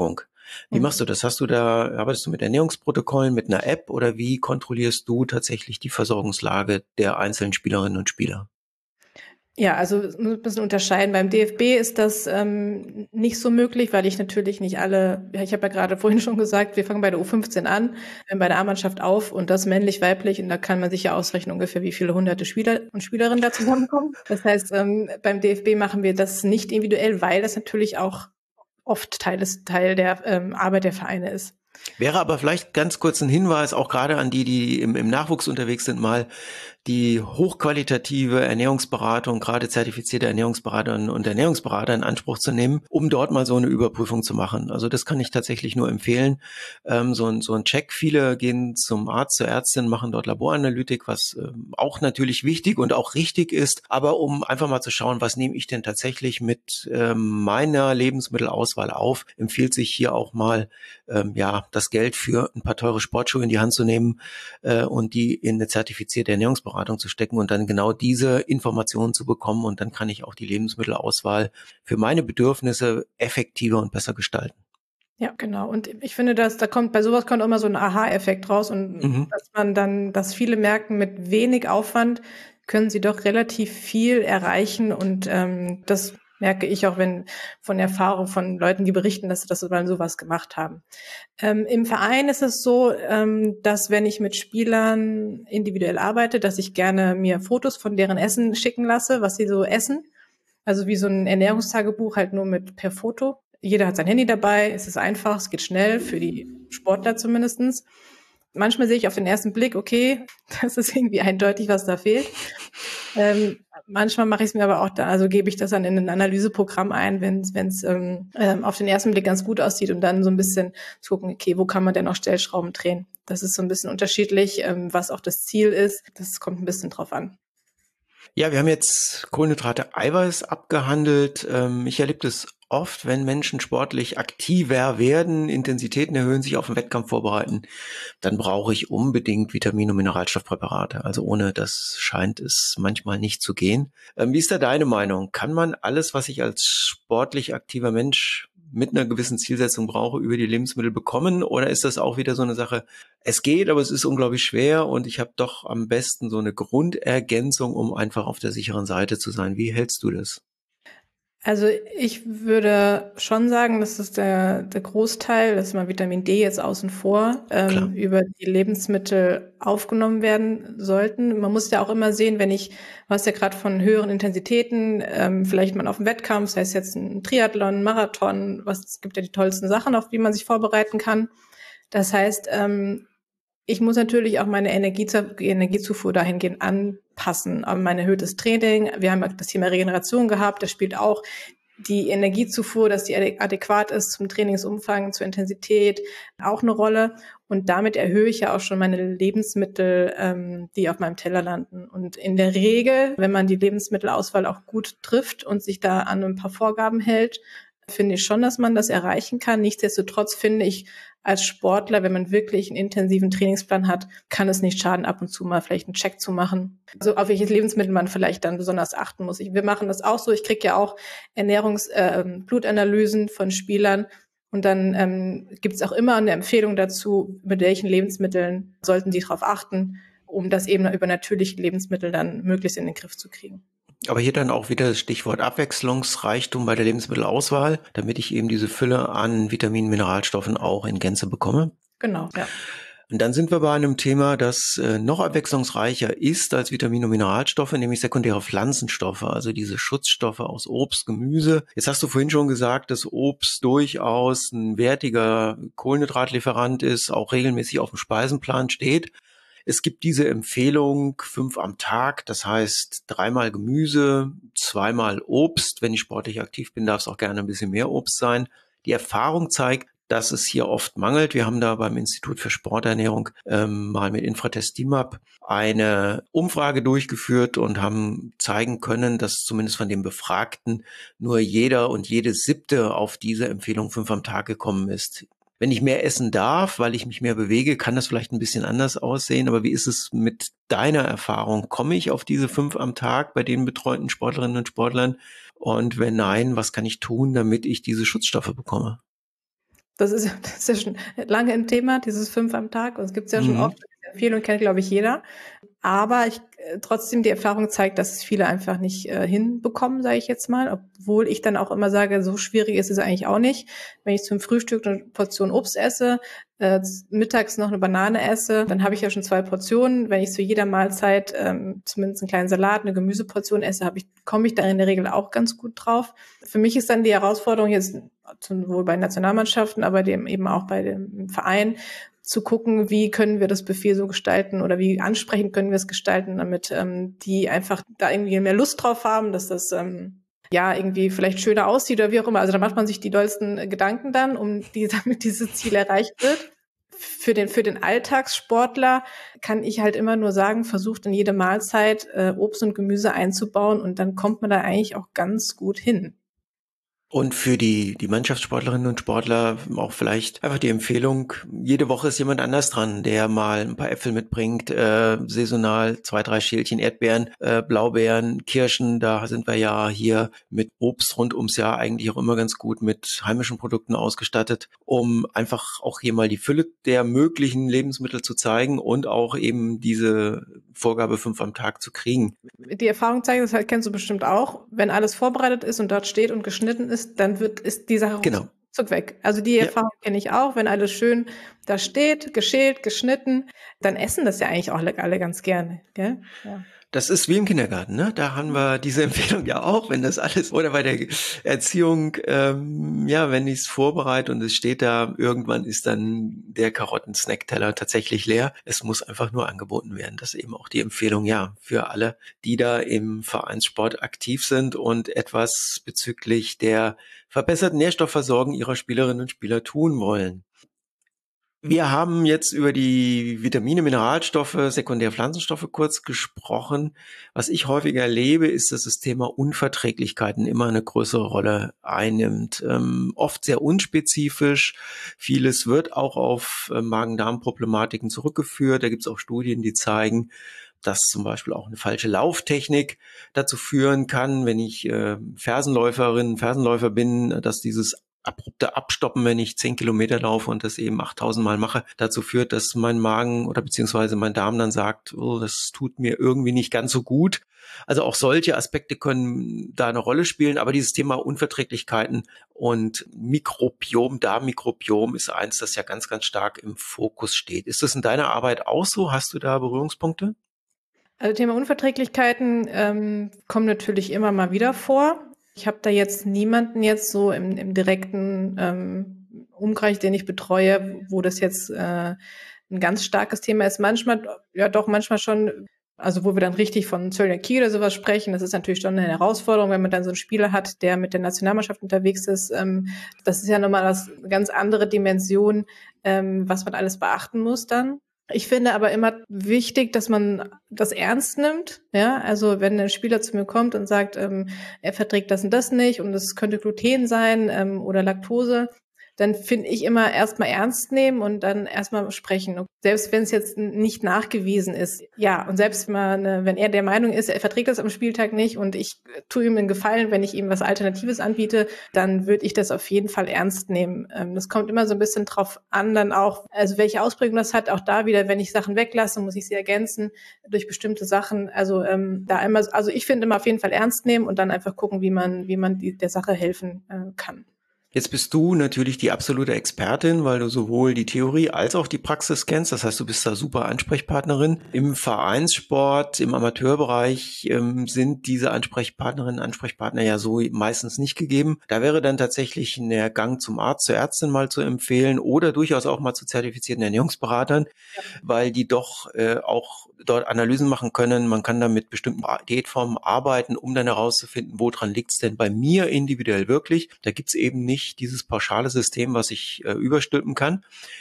Wie machst du das? Arbeitest du mit Ernährungsprotokollen, mit einer App oder wie kontrollierst du tatsächlich die Versorgungslage der einzelnen Spielerinnen und Spieler? Ja, also es muss ein bisschen unterscheiden. Beim DFB ist das nicht so möglich, weil ich natürlich nicht alle, ja, ich habe ja gerade vorhin schon gesagt, wir fangen bei der U15 an, bei der A-Mannschaft auf und das männlich-weiblich und da kann man sich ja ausrechnen ungefähr, wie viele hunderte Spieler und Spielerinnen da zusammenkommen. Das heißt, beim DFB machen wir das nicht individuell, weil das natürlich auch oft Teil der Arbeit der Vereine ist. Wäre aber vielleicht ganz kurz ein Hinweis, auch gerade an die im Nachwuchs unterwegs sind, mal die hochqualitative Ernährungsberatung, gerade zertifizierte Ernährungsberaterinnen und Ernährungsberater in Anspruch zu nehmen, um dort mal so eine Überprüfung zu machen. Also das kann ich tatsächlich nur empfehlen. So ein Check. Viele gehen zum Arzt, zur Ärztin, machen dort Laboranalytik, was auch natürlich wichtig und auch richtig ist. Aber um einfach mal zu schauen, was nehme ich denn tatsächlich mit meiner Lebensmittelauswahl auf, empfiehlt sich hier auch mal das Geld für ein paar teure Sportschuhe in die Hand zu nehmen und die in eine zertifizierte Ernährungsberatung zu stecken und dann genau diese Informationen zu bekommen. Und dann kann ich auch die Lebensmittelauswahl für meine Bedürfnisse effektiver und besser gestalten. Ja, genau. Und ich finde, bei sowas kommt auch immer so ein Aha-Effekt raus und dass viele merken, mit wenig Aufwand können sie doch relativ viel erreichen und das merke ich auch, wenn von Erfahrung von Leuten, die berichten, dass sie mal sowas gemacht haben. Im Verein ist es so, dass wenn ich mit Spielern individuell arbeite, dass ich gerne mir Fotos von deren Essen schicken lasse, was sie so essen. Also wie so ein Ernährungstagebuch, halt nur per Foto. Jeder hat sein Handy dabei, es ist einfach, es geht schnell, für die Sportler zumindestens. Manchmal sehe ich auf den ersten Blick, okay, das ist irgendwie eindeutig, was da fehlt. Manchmal mache ich es mir aber auch also gebe ich das dann in ein Analyseprogramm ein, wenn es auf den ersten Blick ganz gut aussieht und dann so ein bisschen zu gucken, okay, wo kann man denn noch Stellschrauben drehen? Das ist so ein bisschen unterschiedlich, was auch das Ziel ist. Das kommt ein bisschen drauf an. Ja, wir haben jetzt Kohlenhydrate, Eiweiß abgehandelt. Ich erlebe das oft, wenn Menschen sportlich aktiver werden, Intensitäten erhöhen, sich auf den Wettkampf vorbereiten, dann brauche ich unbedingt Vitamin- und Mineralstoffpräparate. Also ohne das scheint es manchmal nicht zu gehen. Wie ist da deine Meinung? Kann man alles, was ich als sportlich aktiver Mensch mit einer gewissen Zielsetzung brauche, über die Lebensmittel bekommen? Oder ist das auch wieder so eine Sache, es geht, aber es ist unglaublich schwer und ich habe doch am besten so eine Grundergänzung, um einfach auf der sicheren Seite zu sein. Wie hältst du das? Also ich würde schon sagen, dass das der Großteil, das ist mal Vitamin D jetzt außen vor, Klar. über die Lebensmittel aufgenommen werden sollten. Man muss ja auch immer sehen, du hast ja gerade von höheren Intensitäten, vielleicht mal auf dem Wettkampf, sei es jetzt ein Triathlon, ein Marathon, es gibt ja die tollsten Sachen, auf die man sich vorbereiten kann. Das heißt, ich muss natürlich auch meine Energiezufuhr dahingehend anpassen. Aber mein erhöhtes Training, wir haben das Thema Regeneration gehabt, das spielt auch die Energiezufuhr, dass die adäquat ist zum Trainingsumfang, zur Intensität, auch eine Rolle. Und damit erhöhe ich ja auch schon meine Lebensmittel, die auf meinem Teller landen. Und in der Regel, wenn man die Lebensmittelauswahl auch gut trifft und sich da an ein paar Vorgaben hält, finde ich schon, dass man das erreichen kann. Nichtsdestotrotz finde ich, als Sportler, wenn man wirklich einen intensiven Trainingsplan hat, kann es nicht schaden, ab und zu mal vielleicht einen Check zu machen. Also auf welches Lebensmittel man vielleicht dann besonders achten muss. Wir machen das auch so. Ich kriege ja auch Blutanalysen von Spielern. Und dann gibt es auch immer eine Empfehlung dazu, mit welchen Lebensmitteln sollten sie darauf achten, um das eben über natürliche Lebensmittel dann möglichst in den Griff zu kriegen. Aber hier dann auch wieder das Stichwort Abwechslungsreichtum bei der Lebensmittelauswahl, damit ich eben diese Fülle an Vitaminen, Mineralstoffen auch in Gänze bekomme. Genau, ja. Und dann sind wir bei einem Thema, das noch abwechslungsreicher ist als Vitamine und Mineralstoffe, nämlich sekundäre Pflanzenstoffe, also diese Schutzstoffe aus Obst, Gemüse. Jetzt hast du vorhin schon gesagt, dass Obst durchaus ein wertiger Kohlenhydratlieferant ist, auch regelmäßig auf dem Speisenplan steht. Es gibt diese Empfehlung 5 am Tag, das heißt 3-mal Gemüse, 2-mal Obst. Wenn ich sportlich aktiv bin, darf es auch gerne ein bisschen mehr Obst sein. Die Erfahrung zeigt, dass es hier oft mangelt. Wir haben da beim Institut für Sporternährung mal mit Infratest DIMAP eine Umfrage durchgeführt und haben zeigen können, dass zumindest von den Befragten nur jeder und jede 7. auf diese Empfehlung 5 am Tag gekommen ist. Wenn ich mehr essen darf, weil ich mich mehr bewege, kann das vielleicht ein bisschen anders aussehen. Aber wie ist es mit deiner Erfahrung? Komme ich auf diese 5 am Tag bei den betreuten Sportlerinnen und Sportlern? Und wenn nein, was kann ich tun, damit ich diese Schutzstoffe bekomme? Das ist ja schon lange im Thema, dieses 5 am Tag. Und es gibt's ja schon Mhm. oft, Empfehlung kennt, glaube ich, jeder. Aber trotzdem die Erfahrung zeigt, dass es viele einfach nicht hinbekommen, sage ich jetzt mal. Obwohl ich dann auch immer sage, so schwierig ist es eigentlich auch nicht. Wenn ich zum Frühstück eine Portion Obst esse, mittags noch eine Banane esse, dann habe ich ja schon 2 Portionen. Wenn ich zu jeder Mahlzeit zumindest einen kleinen Salat, eine Gemüseportion esse, komme ich da in der Regel auch ganz gut drauf. Für mich ist dann die Herausforderung jetzt sowohl bei Nationalmannschaften, aber eben auch bei dem Verein, zu gucken, wie können wir das Buffet so gestalten oder wie ansprechend können wir es gestalten, damit die einfach da irgendwie mehr Lust drauf haben, dass das ja irgendwie vielleicht schöner aussieht oder wie auch immer. Also da macht man sich die dollsten Gedanken dann, damit dieses Ziel erreicht wird. Für den Alltagssportler kann ich halt immer nur sagen, versucht in jede Mahlzeit Obst und Gemüse einzubauen und dann kommt man da eigentlich auch ganz gut hin. Und für die Mannschaftssportlerinnen und Sportler auch vielleicht einfach die Empfehlung, jede Woche ist jemand anders dran, der mal ein paar Äpfel mitbringt, saisonal 2, 3 Schälchen Erdbeeren, Blaubeeren, Kirschen, da sind wir ja hier mit Obst rund ums Jahr eigentlich auch immer ganz gut mit heimischen Produkten ausgestattet, um einfach auch hier mal die Fülle der möglichen Lebensmittel zu zeigen und auch eben diese Vorgabe 5 am Tag zu kriegen. Die Erfahrung zeigt, das kennst du bestimmt auch, wenn alles vorbereitet ist und dort steht und geschnitten ist, dann ist die Sache Genau. ruckzuck weg. Also die Ja. Erfahrung kenne ich auch, wenn alles schön da steht, geschält, geschnitten, dann essen das ja eigentlich auch alle ganz gerne, gell? Ja. Das ist wie im Kindergarten, ne? Da haben wir diese Empfehlung ja auch, wenn das alles, oder bei der Erziehung, ja, wenn ich es vorbereite und es steht da, irgendwann ist dann der Karotten-Snackteller tatsächlich leer. Es muss einfach nur angeboten werden. Das ist eben auch die Empfehlung, ja, für alle, die da im Vereinssport aktiv sind und etwas bezüglich der verbesserten Nährstoffversorgung ihrer Spielerinnen und Spieler tun wollen. Wir haben jetzt über die Vitamine, Mineralstoffe, Sekundärpflanzenstoffe kurz gesprochen. Was ich häufiger erlebe, ist, dass das Thema Unverträglichkeiten immer eine größere Rolle einnimmt. Oft sehr unspezifisch. Vieles wird auch auf Magen-Darm-Problematiken zurückgeführt. Da gibt es auch Studien, die zeigen, dass zum Beispiel auch eine falsche Lauftechnik dazu führen kann, wenn ich Fersenläufer bin, dass dieses abrupte Abstoppen, wenn ich 10 Kilometer laufe und das eben 8000 Mal mache, dazu führt, dass mein Magen oder beziehungsweise mein Darm dann sagt, oh, das tut mir irgendwie nicht ganz so gut. Also auch solche Aspekte können da eine Rolle spielen, aber dieses Thema Unverträglichkeiten und Mikrobiom, Darmmikrobiom ist eins, das ja ganz, ganz stark im Fokus steht. Ist das in deiner Arbeit auch so? Hast du da Berührungspunkte? Also Thema Unverträglichkeiten kommen natürlich immer mal wieder vor. Ich habe da jetzt niemanden jetzt so im direkten Umkreis, den ich betreue, wo das jetzt ein ganz starkes Thema ist. Manchmal, ja doch, manchmal schon, also wo wir dann richtig von Zöliakie oder sowas sprechen. Das ist natürlich schon eine Herausforderung, wenn man dann so einen Spieler hat, der mit der Nationalmannschaft unterwegs ist. Das ist ja nochmal eine ganz andere Dimension, was man alles beachten muss dann. Ich finde aber immer wichtig, dass man das ernst nimmt. Ja, also wenn ein Spieler zu mir kommt und sagt, er verträgt das und das nicht und es könnte Gluten sein oder Laktose, dann finde ich immer erstmal ernst nehmen und dann erstmal sprechen. Und selbst wenn es jetzt nicht nachgewiesen ist. Ja, und selbst wenn er der Meinung ist, er verträgt das am Spieltag nicht und ich tue ihm einen Gefallen, wenn ich ihm was Alternatives anbiete, dann würde ich das auf jeden Fall ernst nehmen. Das kommt immer so ein bisschen drauf an, dann auch, also welche Ausprägung das hat. Auch da wieder, wenn ich Sachen weglasse, muss ich sie ergänzen durch bestimmte Sachen. Also da einmal, also ich finde immer auf jeden Fall ernst nehmen und dann einfach gucken, wie man der Sache helfen kann. Jetzt bist du natürlich die absolute Expertin, weil du sowohl die Theorie als auch die Praxis kennst. Das heißt, du bist da super Ansprechpartnerin. Im Vereinssport, im Amateurbereich sind diese Ansprechpartnerinnen, Ansprechpartner ja so meistens nicht gegeben. Da wäre dann tatsächlich ein Gang zum Arzt, zur Ärztin mal zu empfehlen oder durchaus auch mal zu zertifizierten Ernährungsberatern, weil die doch auch dort Analysen machen können. Man kann da mit bestimmten Diätformen arbeiten, um dann herauszufinden, woran liegt es denn bei mir individuell wirklich. Da gibt es eben nicht dieses pauschale System, was ich überstülpen kann. Mhm.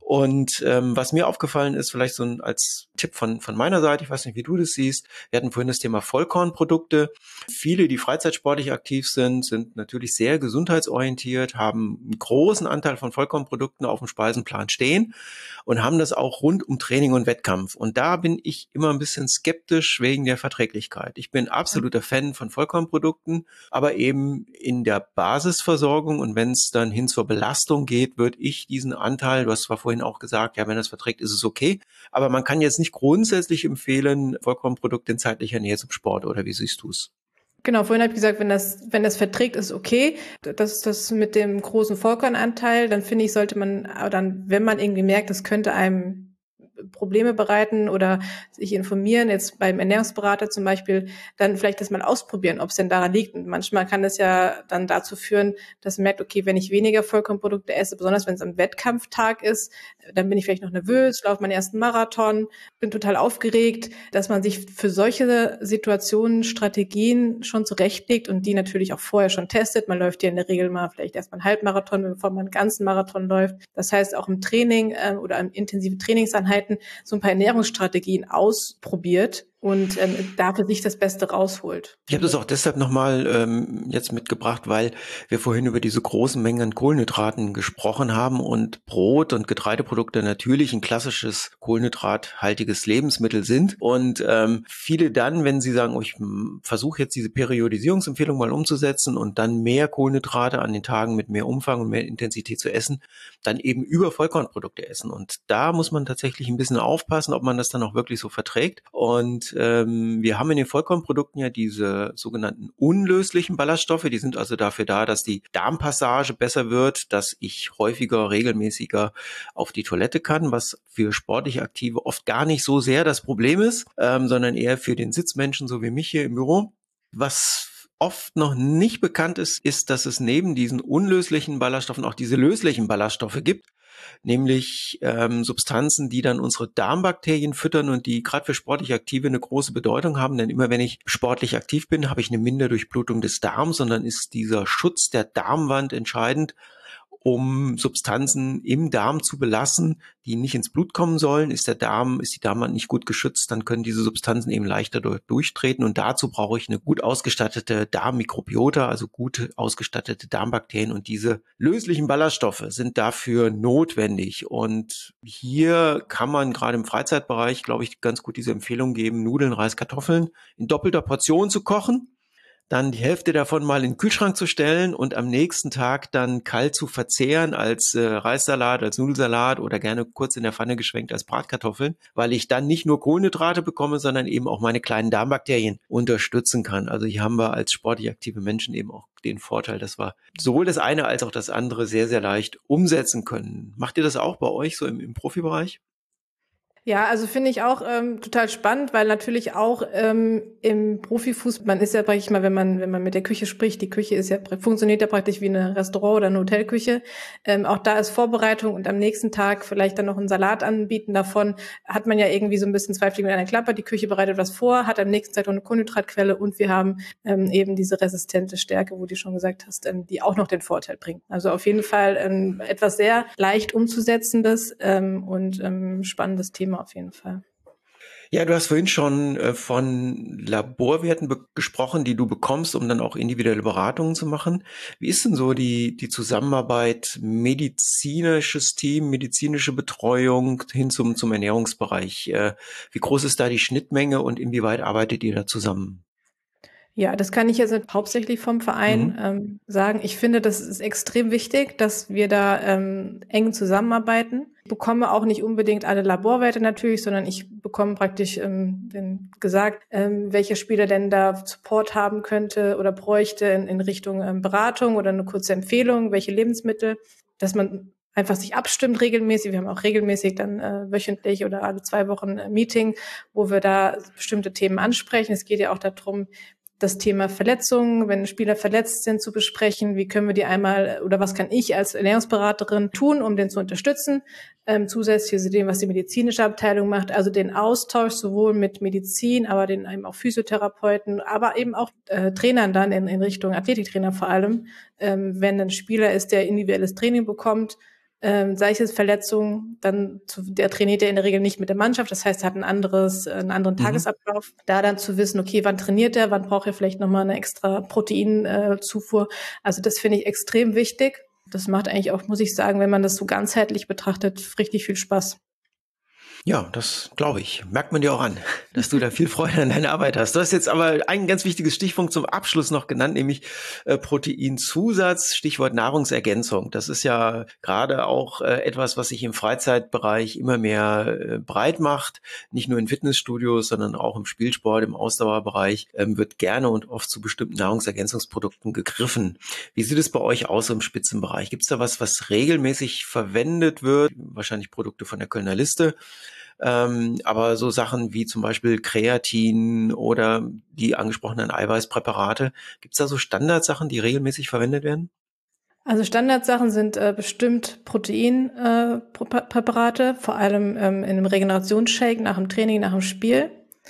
Und was mir aufgefallen ist, vielleicht so als Tipp von meiner Seite, ich weiß nicht, wie du das siehst, wir hatten vorhin das Thema Vollkornprodukte. Viele, die freizeitsportlich aktiv sind natürlich sehr gesundheitsorientiert, haben einen großen Anteil von Vollkornprodukten auf dem Speisenplan stehen und haben das auch rund um Training und Wettkampf. Und da bin ich immer ein bisschen skeptisch wegen der Verträglichkeit. Ich bin absoluter Fan von Vollkornprodukten, aber eben in der Basisversorgung, und wenn es dann hin zur Belastung geht, würde ich diesen Anteil, du hast zwar vorhin auch gesagt, ja, wenn das verträgt, ist es okay, aber man kann jetzt nicht grundsätzlich empfehlen, Vollkornprodukte in zeitlicher Nähe zum Sport, oder wie siehst du es? Genau, vorhin habe ich gesagt, wenn das verträgt, ist okay. Das mit dem großen Vollkornanteil, dann finde ich, sollte man dann, wenn man irgendwie merkt, das könnte einem Probleme bereiten oder sich informieren, jetzt beim Ernährungsberater zum Beispiel, dann vielleicht das mal ausprobieren, ob es denn daran liegt. Und manchmal kann es ja dann dazu führen, dass man merkt, okay, wenn ich weniger Vollkornprodukte esse, besonders wenn es am Wettkampftag ist, dann bin ich vielleicht noch nervös, laufe meinen ersten Marathon, bin total aufgeregt, dass man sich für solche Situationen Strategien schon zurechtlegt und die natürlich auch vorher schon testet. Man läuft ja in der Regel mal vielleicht erstmal einen Halbmarathon, bevor man einen ganzen Marathon läuft. Das heißt, auch im Training oder in intensive Trainingseinheiten so ein paar Ernährungsstrategien ausprobiert und da für sich das Beste rausholt. Ich habe das auch deshalb nochmal jetzt mitgebracht, weil wir vorhin über diese großen Mengen an Kohlenhydraten gesprochen haben und Brot und Getreideprodukte natürlich ein klassisches kohlenhydrathaltiges Lebensmittel sind. Und viele dann, wenn sie sagen, oh, ich versuche jetzt diese Periodisierungsempfehlung mal umzusetzen und dann mehr Kohlenhydrate an den Tagen mit mehr Umfang und mehr Intensität zu essen, dann eben über Vollkornprodukte essen. Und da muss man tatsächlich ein bisschen aufpassen, ob man das dann auch wirklich so verträgt. Und wir haben in den Vollkornprodukten ja diese sogenannten unlöslichen Ballaststoffe. Die sind also dafür da, dass die Darmpassage besser wird, dass ich häufiger, regelmäßiger auf die Toilette kann, was für sportlich Aktive oft gar nicht so sehr das Problem ist, sondern eher für den Sitzmenschen, so wie mich hier im Büro. Was oft noch nicht bekannt ist, ist, dass es neben diesen unlöslichen Ballaststoffen auch diese löslichen Ballaststoffe gibt, nämlich Substanzen, die dann unsere Darmbakterien füttern und die gerade für sportlich Aktive eine große Bedeutung haben. Denn immer wenn ich sportlich aktiv bin, habe ich eine Minderdurchblutung des Darms, und dann ist dieser Schutz der Darmwand entscheidend, um Substanzen im Darm zu belassen, die nicht ins Blut kommen sollen. Ist die Darmwand nicht gut geschützt, dann können diese Substanzen eben leichter durchtreten. Und dazu brauche ich eine gut ausgestattete Darmmikrobiota, also gut ausgestattete Darmbakterien. Und diese löslichen Ballaststoffe sind dafür notwendig. Und hier kann man gerade im Freizeitbereich, glaube ich, ganz gut diese Empfehlung geben, Nudeln, Reis, Kartoffeln in doppelter Portion zu kochen, dann die Hälfte davon mal in den Kühlschrank zu stellen und am nächsten Tag dann kalt zu verzehren als Reissalat, als Nudelsalat oder gerne kurz in der Pfanne geschwenkt als Bratkartoffeln, weil ich dann nicht nur Kohlenhydrate bekomme, sondern eben auch meine kleinen Darmbakterien unterstützen kann. Also hier haben wir als sportlich aktive Menschen eben auch den Vorteil, dass wir sowohl das eine als auch das andere sehr, sehr leicht umsetzen können. Macht ihr das auch bei euch so im Profibereich? Ja, also finde ich auch total spannend, weil natürlich auch im Profifußball, man ist ja praktisch mal, wenn man mit der Küche spricht, die Küche ist ja funktioniert ja praktisch wie eine Restaurant- oder eine Hotelküche. Auch da ist Vorbereitung und am nächsten Tag vielleicht dann noch einen Salat anbieten. Davon hat man ja irgendwie so ein bisschen zwei Fliegen mit einer Klappe. Die Küche bereitet was vor, hat am nächsten Tag noch eine Kohlenhydratquelle und wir haben eben diese resistente Stärke, wo du schon gesagt hast, die auch noch den Vorteil bringt. Also auf jeden Fall etwas sehr leicht umzusetzendes und spannendes Thema auf jeden Fall. Ja, du hast vorhin schon von Laborwerten gesprochen, die du bekommst, um dann auch individuelle Beratungen zu machen. Wie ist denn so die Zusammenarbeit, medizinisches Team, medizinische Betreuung hin zum Ernährungsbereich? Wie groß ist da die Schnittmenge und inwieweit arbeitet ihr da zusammen? Ja, das kann ich jetzt hauptsächlich vom Verein sagen. Ich finde, das ist extrem wichtig, dass wir da eng zusammenarbeiten. Ich bekomme auch nicht unbedingt alle Laborwerte natürlich, sondern ich bekomme praktisch gesagt, welcher Spieler denn da Support haben könnte oder bräuchte in Richtung Beratung oder eine kurze Empfehlung, welche Lebensmittel, dass man einfach sich abstimmt regelmäßig. Wir haben auch regelmäßig dann wöchentlich oder alle 2 Wochen ein Meeting, wo wir da bestimmte Themen ansprechen. Es geht ja auch darum, das Thema Verletzungen, wenn Spieler verletzt sind, zu besprechen. Wie können wir die einmal oder was kann ich als Ernährungsberaterin tun, um den zu unterstützen? Zusätzlich zu dem, was die medizinische Abteilung macht, also den Austausch sowohl mit Medizin, aber den eben auch Physiotherapeuten, aber eben auch Trainern dann in Richtung Athletiktrainer vor allem. Wenn ein Spieler ist, der individuelles Training bekommt, sei es jetzt Verletzung, der trainiert ja in der Regel nicht mit der Mannschaft, das heißt, er hat einen anderen Tagesablauf. Da dann zu wissen, okay, wann trainiert er, wann braucht er vielleicht nochmal eine extra Proteinzufuhr. Also das finde ich extrem wichtig. Das macht eigentlich auch, muss ich sagen, wenn man das so ganzheitlich betrachtet, richtig viel Spaß. Ja, das glaube ich. Merkt man dir auch an, dass du da viel Freude an deiner Arbeit hast. Du hast jetzt aber ein ganz wichtiges Stichpunkt zum Abschluss noch genannt, nämlich Proteinzusatz, Stichwort Nahrungsergänzung. Das ist ja gerade auch etwas, was sich im Freizeitbereich immer mehr breit macht. Nicht nur in Fitnessstudios, sondern auch im Spielsport, im Ausdauerbereich wird gerne und oft zu bestimmten Nahrungsergänzungsprodukten gegriffen. Wie sieht es bei euch aus im Spitzenbereich? Gibt es da was regelmäßig verwendet wird? Wahrscheinlich Produkte von der Kölner Liste. Aber so Sachen wie zum Beispiel Kreatin oder die angesprochenen Eiweißpräparate, gibt es da so Standardsachen, die regelmäßig verwendet werden? Also Standardsachen sind bestimmt Proteinpräparate, vor allem in einem Regenerationsshake nach dem Training, nach dem Spiel.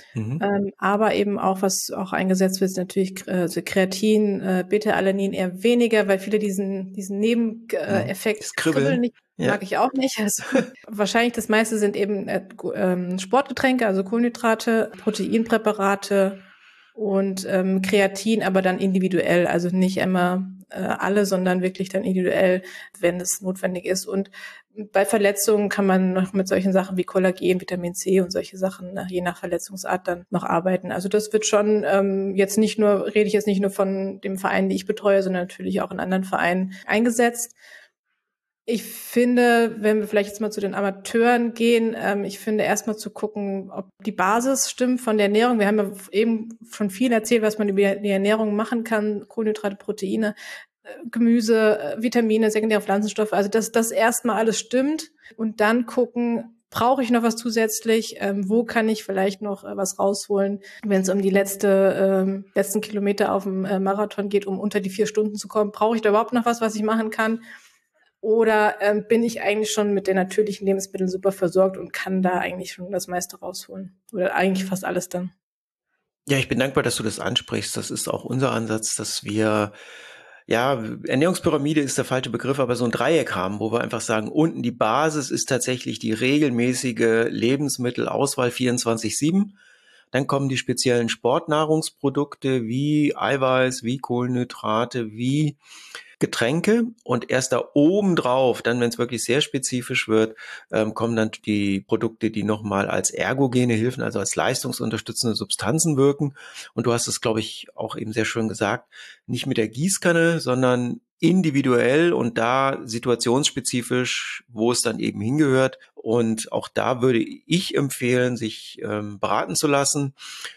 Aber eben auch, was auch eingesetzt wird, ist natürlich Kreatin, Beta-Alanin eher weniger, weil viele diesen Nebeneffekt das Kribbeln nicht, mag ich auch nicht. Also, wahrscheinlich das meiste sind eben Sportgetränke, also Kohlenhydrate, Proteinpräparate und Kreatin, aber dann individuell, also nicht immer alle, sondern wirklich dann individuell, wenn es notwendig ist. Und bei Verletzungen kann man noch mit solchen Sachen wie Kollagen, Vitamin C und solche Sachen je nach Verletzungsart dann noch arbeiten. Also das wird schon rede ich jetzt nicht nur von dem Verein, die ich betreue, sondern natürlich auch in anderen Vereinen eingesetzt. Ich finde, wenn wir vielleicht jetzt mal zu den Amateuren gehen, ich finde erstmal zu gucken, ob die Basis stimmt von der Ernährung. Wir haben ja eben schon viel erzählt, was man über die Ernährung machen kann, Kohlenhydrate, Proteine, Gemüse, Vitamine, sekundäre Pflanzenstoffe, also dass das erstmal alles stimmt und dann gucken, brauche ich noch was zusätzlich, wo kann ich vielleicht noch was rausholen, wenn es um die letzten Kilometer auf dem Marathon geht, um unter die 4 Stunden zu kommen, brauche ich da überhaupt noch was ich machen kann? Oder bin ich eigentlich schon mit den natürlichen Lebensmitteln super versorgt und kann da eigentlich schon das meiste rausholen? Oder eigentlich fast alles dann? Ja, ich bin dankbar, dass du das ansprichst. Das ist auch unser Ansatz, dass wir, ja, Ernährungspyramide ist der falsche Begriff, aber so ein Dreieck haben, wo wir einfach sagen, unten die Basis ist tatsächlich die regelmäßige Lebensmittelauswahl 24/7. Dann kommen die speziellen Sportnahrungsprodukte wie Eiweiß, wie Kohlenhydrate, wie Getränke und erst da oben drauf, dann wenn es wirklich sehr spezifisch wird, kommen dann die Produkte, die nochmal als ergogene Hilfen, also als leistungsunterstützende Substanzen wirken. Und du hast es, glaube ich, auch eben sehr schön gesagt, nicht mit der Gießkanne, sondern individuell und da situationsspezifisch, wo es dann eben hingehört. Und auch da würde ich empfehlen, sich beraten zu lassen,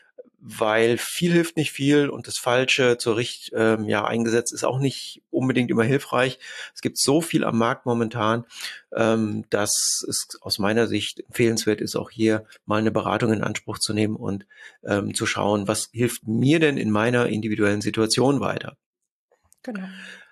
weil viel hilft nicht viel und das Falsche eingesetzt ist auch nicht unbedingt immer hilfreich. Es gibt so viel am Markt momentan, dass es aus meiner Sicht empfehlenswert ist, auch hier mal eine Beratung in Anspruch zu nehmen und zu schauen, was hilft mir denn in meiner individuellen Situation weiter. Genau.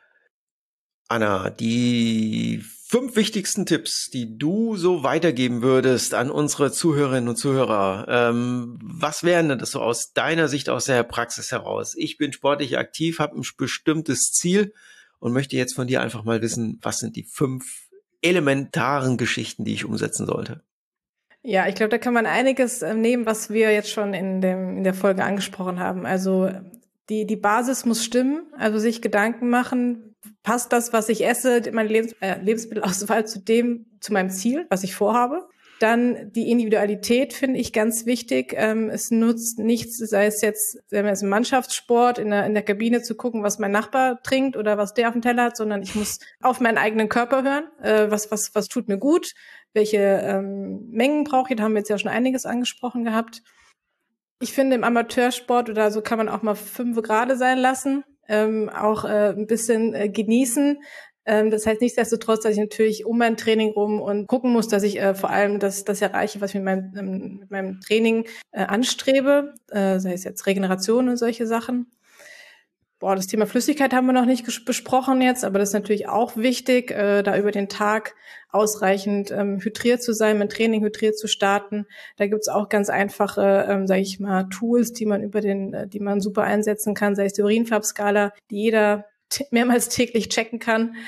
Anna, die 5 wichtigsten Tipps, die du so weitergeben würdest an unsere Zuhörerinnen und Zuhörer, was wären denn das so aus deiner Sicht, aus der Praxis heraus? Ich bin sportlich aktiv, habe ein bestimmtes Ziel und möchte jetzt von dir einfach mal wissen, was sind die 5 elementaren Geschichten, die ich umsetzen sollte? Ja, ich glaube, da kann man einiges nehmen, was wir jetzt schon in der Folge angesprochen haben. Also die Basis muss stimmen, also sich Gedanken machen, passt das, was ich esse, meine Lebensmittelauswahl zu meinem Ziel, was ich vorhabe. Dann die Individualität finde ich ganz wichtig. Es nutzt nichts, sei es jetzt im Mannschaftssport, in der Kabine zu gucken, was mein Nachbar trinkt oder was der auf dem Teller hat, sondern ich muss auf meinen eigenen Körper hören. Was tut mir gut? Welche Mengen brauche ich? Da haben wir jetzt ja schon einiges angesprochen gehabt. Ich finde, im Amateursport oder so kann man auch mal 5 gerade sein lassen, auch ein bisschen genießen. Das heißt nichtsdestotrotz, dass ich natürlich um mein Training rum und gucken muss, dass ich vor allem das erreiche, was ich mit meinem Training anstrebe, sei es jetzt Regeneration und solche Sachen. Das Thema Flüssigkeit haben wir noch nicht besprochen jetzt, aber das ist natürlich auch wichtig, da über den Tag ausreichend hydriert zu sein, mit Training hydriert zu starten. Da gibt's auch ganz einfache, sage ich mal, Tools, die man super einsetzen kann, sei es die Urinfarbskala, die jeder mehrmals täglich checken kann.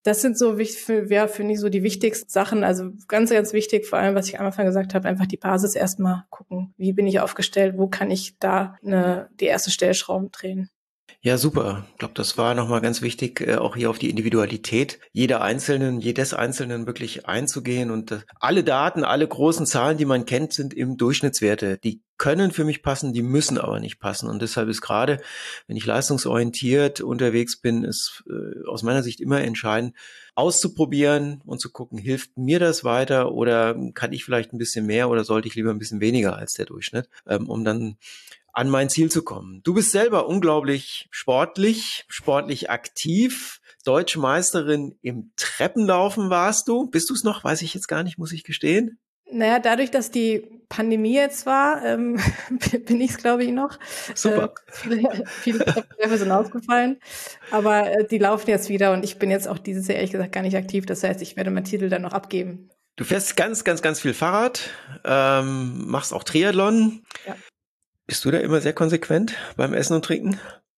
Das sind so, finde ich, so die wichtigsten Sachen. Also ganz, ganz wichtig, vor allem, was ich am Anfang gesagt habe, einfach die Basis erstmal gucken. Wie bin ich aufgestellt? Wo kann ich da die ersten Stellschrauben drehen? Ja, super. Ich glaube, das war nochmal ganz wichtig, auch hier auf die Individualität jedes Einzelnen wirklich einzugehen. Und alle Daten, alle großen Zahlen, die man kennt, sind im Durchschnittswerte. Die können für mich passen, die müssen aber nicht passen. Und deshalb ist gerade, wenn ich leistungsorientiert unterwegs bin, ist aus meiner Sicht immer entscheidend, auszuprobieren und zu gucken, hilft mir das weiter oder kann ich vielleicht ein bisschen mehr oder sollte ich lieber ein bisschen weniger als der Durchschnitt, um dann an mein Ziel zu kommen. Du bist selber unglaublich sportlich aktiv. Deutsche Meisterin im Treppenlaufen warst du. Bist du es noch? Weiß ich jetzt gar nicht, muss ich gestehen. Naja, dadurch, dass die Pandemie jetzt war, bin ich es, glaube ich, noch. Super. Viele Treppenläufe sind ausgefallen, aber die laufen jetzt wieder und ich bin jetzt auch dieses Jahr ehrlich gesagt gar nicht aktiv. Das heißt, ich werde meinen Titel dann noch abgeben. Du fährst ganz, ganz, ganz viel Fahrrad, machst auch Triathlon. Ja. Bist du da immer sehr konsequent beim Essen und Trinken?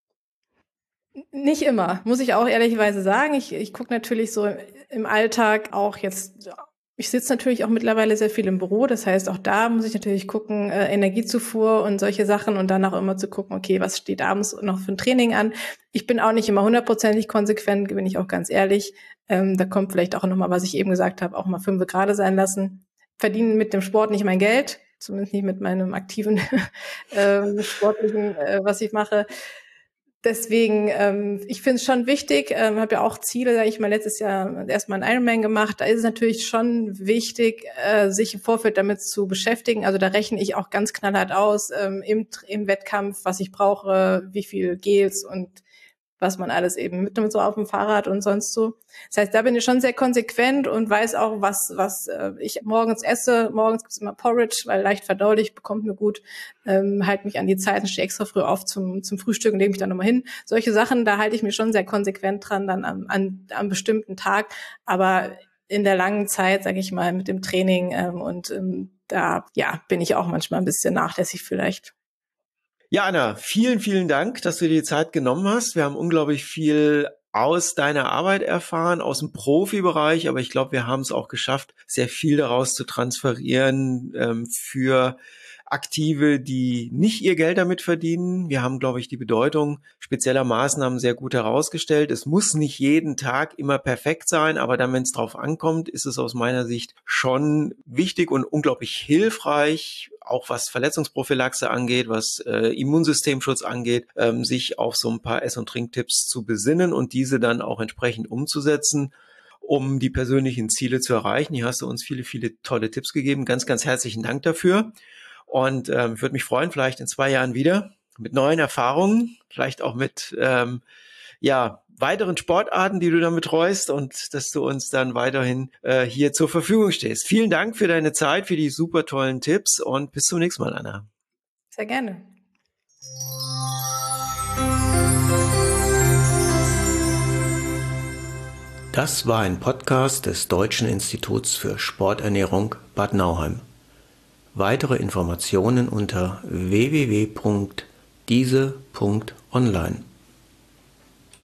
Nicht immer, muss ich auch ehrlicherweise sagen. Ich gucke natürlich so im Alltag auch jetzt, ich sitze natürlich auch mittlerweile sehr viel im Büro, das heißt, auch da muss ich natürlich gucken, Energiezufuhr und solche Sachen und dann auch immer zu gucken, okay, was steht abends noch für ein Training an. Ich bin auch nicht immer 100% konsequent, bin ich auch ganz ehrlich. Da kommt vielleicht auch nochmal, was ich eben gesagt habe, auch mal 5 gerade sein lassen. Verdiene mit dem Sport nicht mein Geld, zumindest nicht mit meinem aktiven sportlichen, was ich mache. Deswegen, ich finde es schon wichtig, habe ja auch Ziele, sage ich mal, letztes Jahr erstmal einen Ironman gemacht. Da ist es natürlich schon wichtig, sich im Vorfeld damit zu beschäftigen. Also da rechne ich auch ganz knallhart aus, im Wettkampf, was ich brauche, wie viel Gels und was man alles eben mitnimmt, so auf dem Fahrrad und sonst so. Das heißt, da bin ich schon sehr konsequent und weiß auch, was ich morgens esse. Morgens gibt's immer Porridge, weil leicht verdaulich, bekommt mir gut. Halte mich an die Zeiten, stehe extra früh auf zum Frühstück und lege mich dann nochmal hin. Solche Sachen, da halte ich mich schon sehr konsequent dran, dann am bestimmten Tag. Aber in der langen Zeit, sage ich mal, mit dem Training da bin ich auch manchmal ein bisschen nachlässig vielleicht. Ja, Anna, vielen, vielen Dank, dass du dir die Zeit genommen hast. Wir haben unglaublich viel aus deiner Arbeit erfahren, aus dem Profibereich, aber ich glaube, wir haben es auch geschafft, sehr viel daraus zu transferieren für Aktive, die nicht ihr Geld damit verdienen. Wir haben, glaube ich, die Bedeutung spezieller Maßnahmen sehr gut herausgestellt. Es muss nicht jeden Tag immer perfekt sein, aber dann, wenn es drauf ankommt, ist es aus meiner Sicht schon wichtig und unglaublich hilfreich, auch was Verletzungsprophylaxe angeht, was Immunsystemschutz angeht, sich auf so ein paar Ess- und Trinktipps zu besinnen und diese dann auch entsprechend umzusetzen, um die persönlichen Ziele zu erreichen. Hier hast du uns viele, viele tolle Tipps gegeben. Ganz, ganz herzlichen Dank dafür. Und ich würde mich freuen, vielleicht in 2 Jahren wieder mit neuen Erfahrungen, vielleicht auch mit weiteren Sportarten, die du dann betreust und dass du uns dann weiterhin hier zur Verfügung stehst. Vielen Dank für deine Zeit, für die super tollen Tipps und bis zum nächsten Mal, Anna. Sehr gerne. Das war ein Podcast des Deutschen Instituts für Sporternährung Bad Nauheim. Weitere Informationen unter www.diese.online.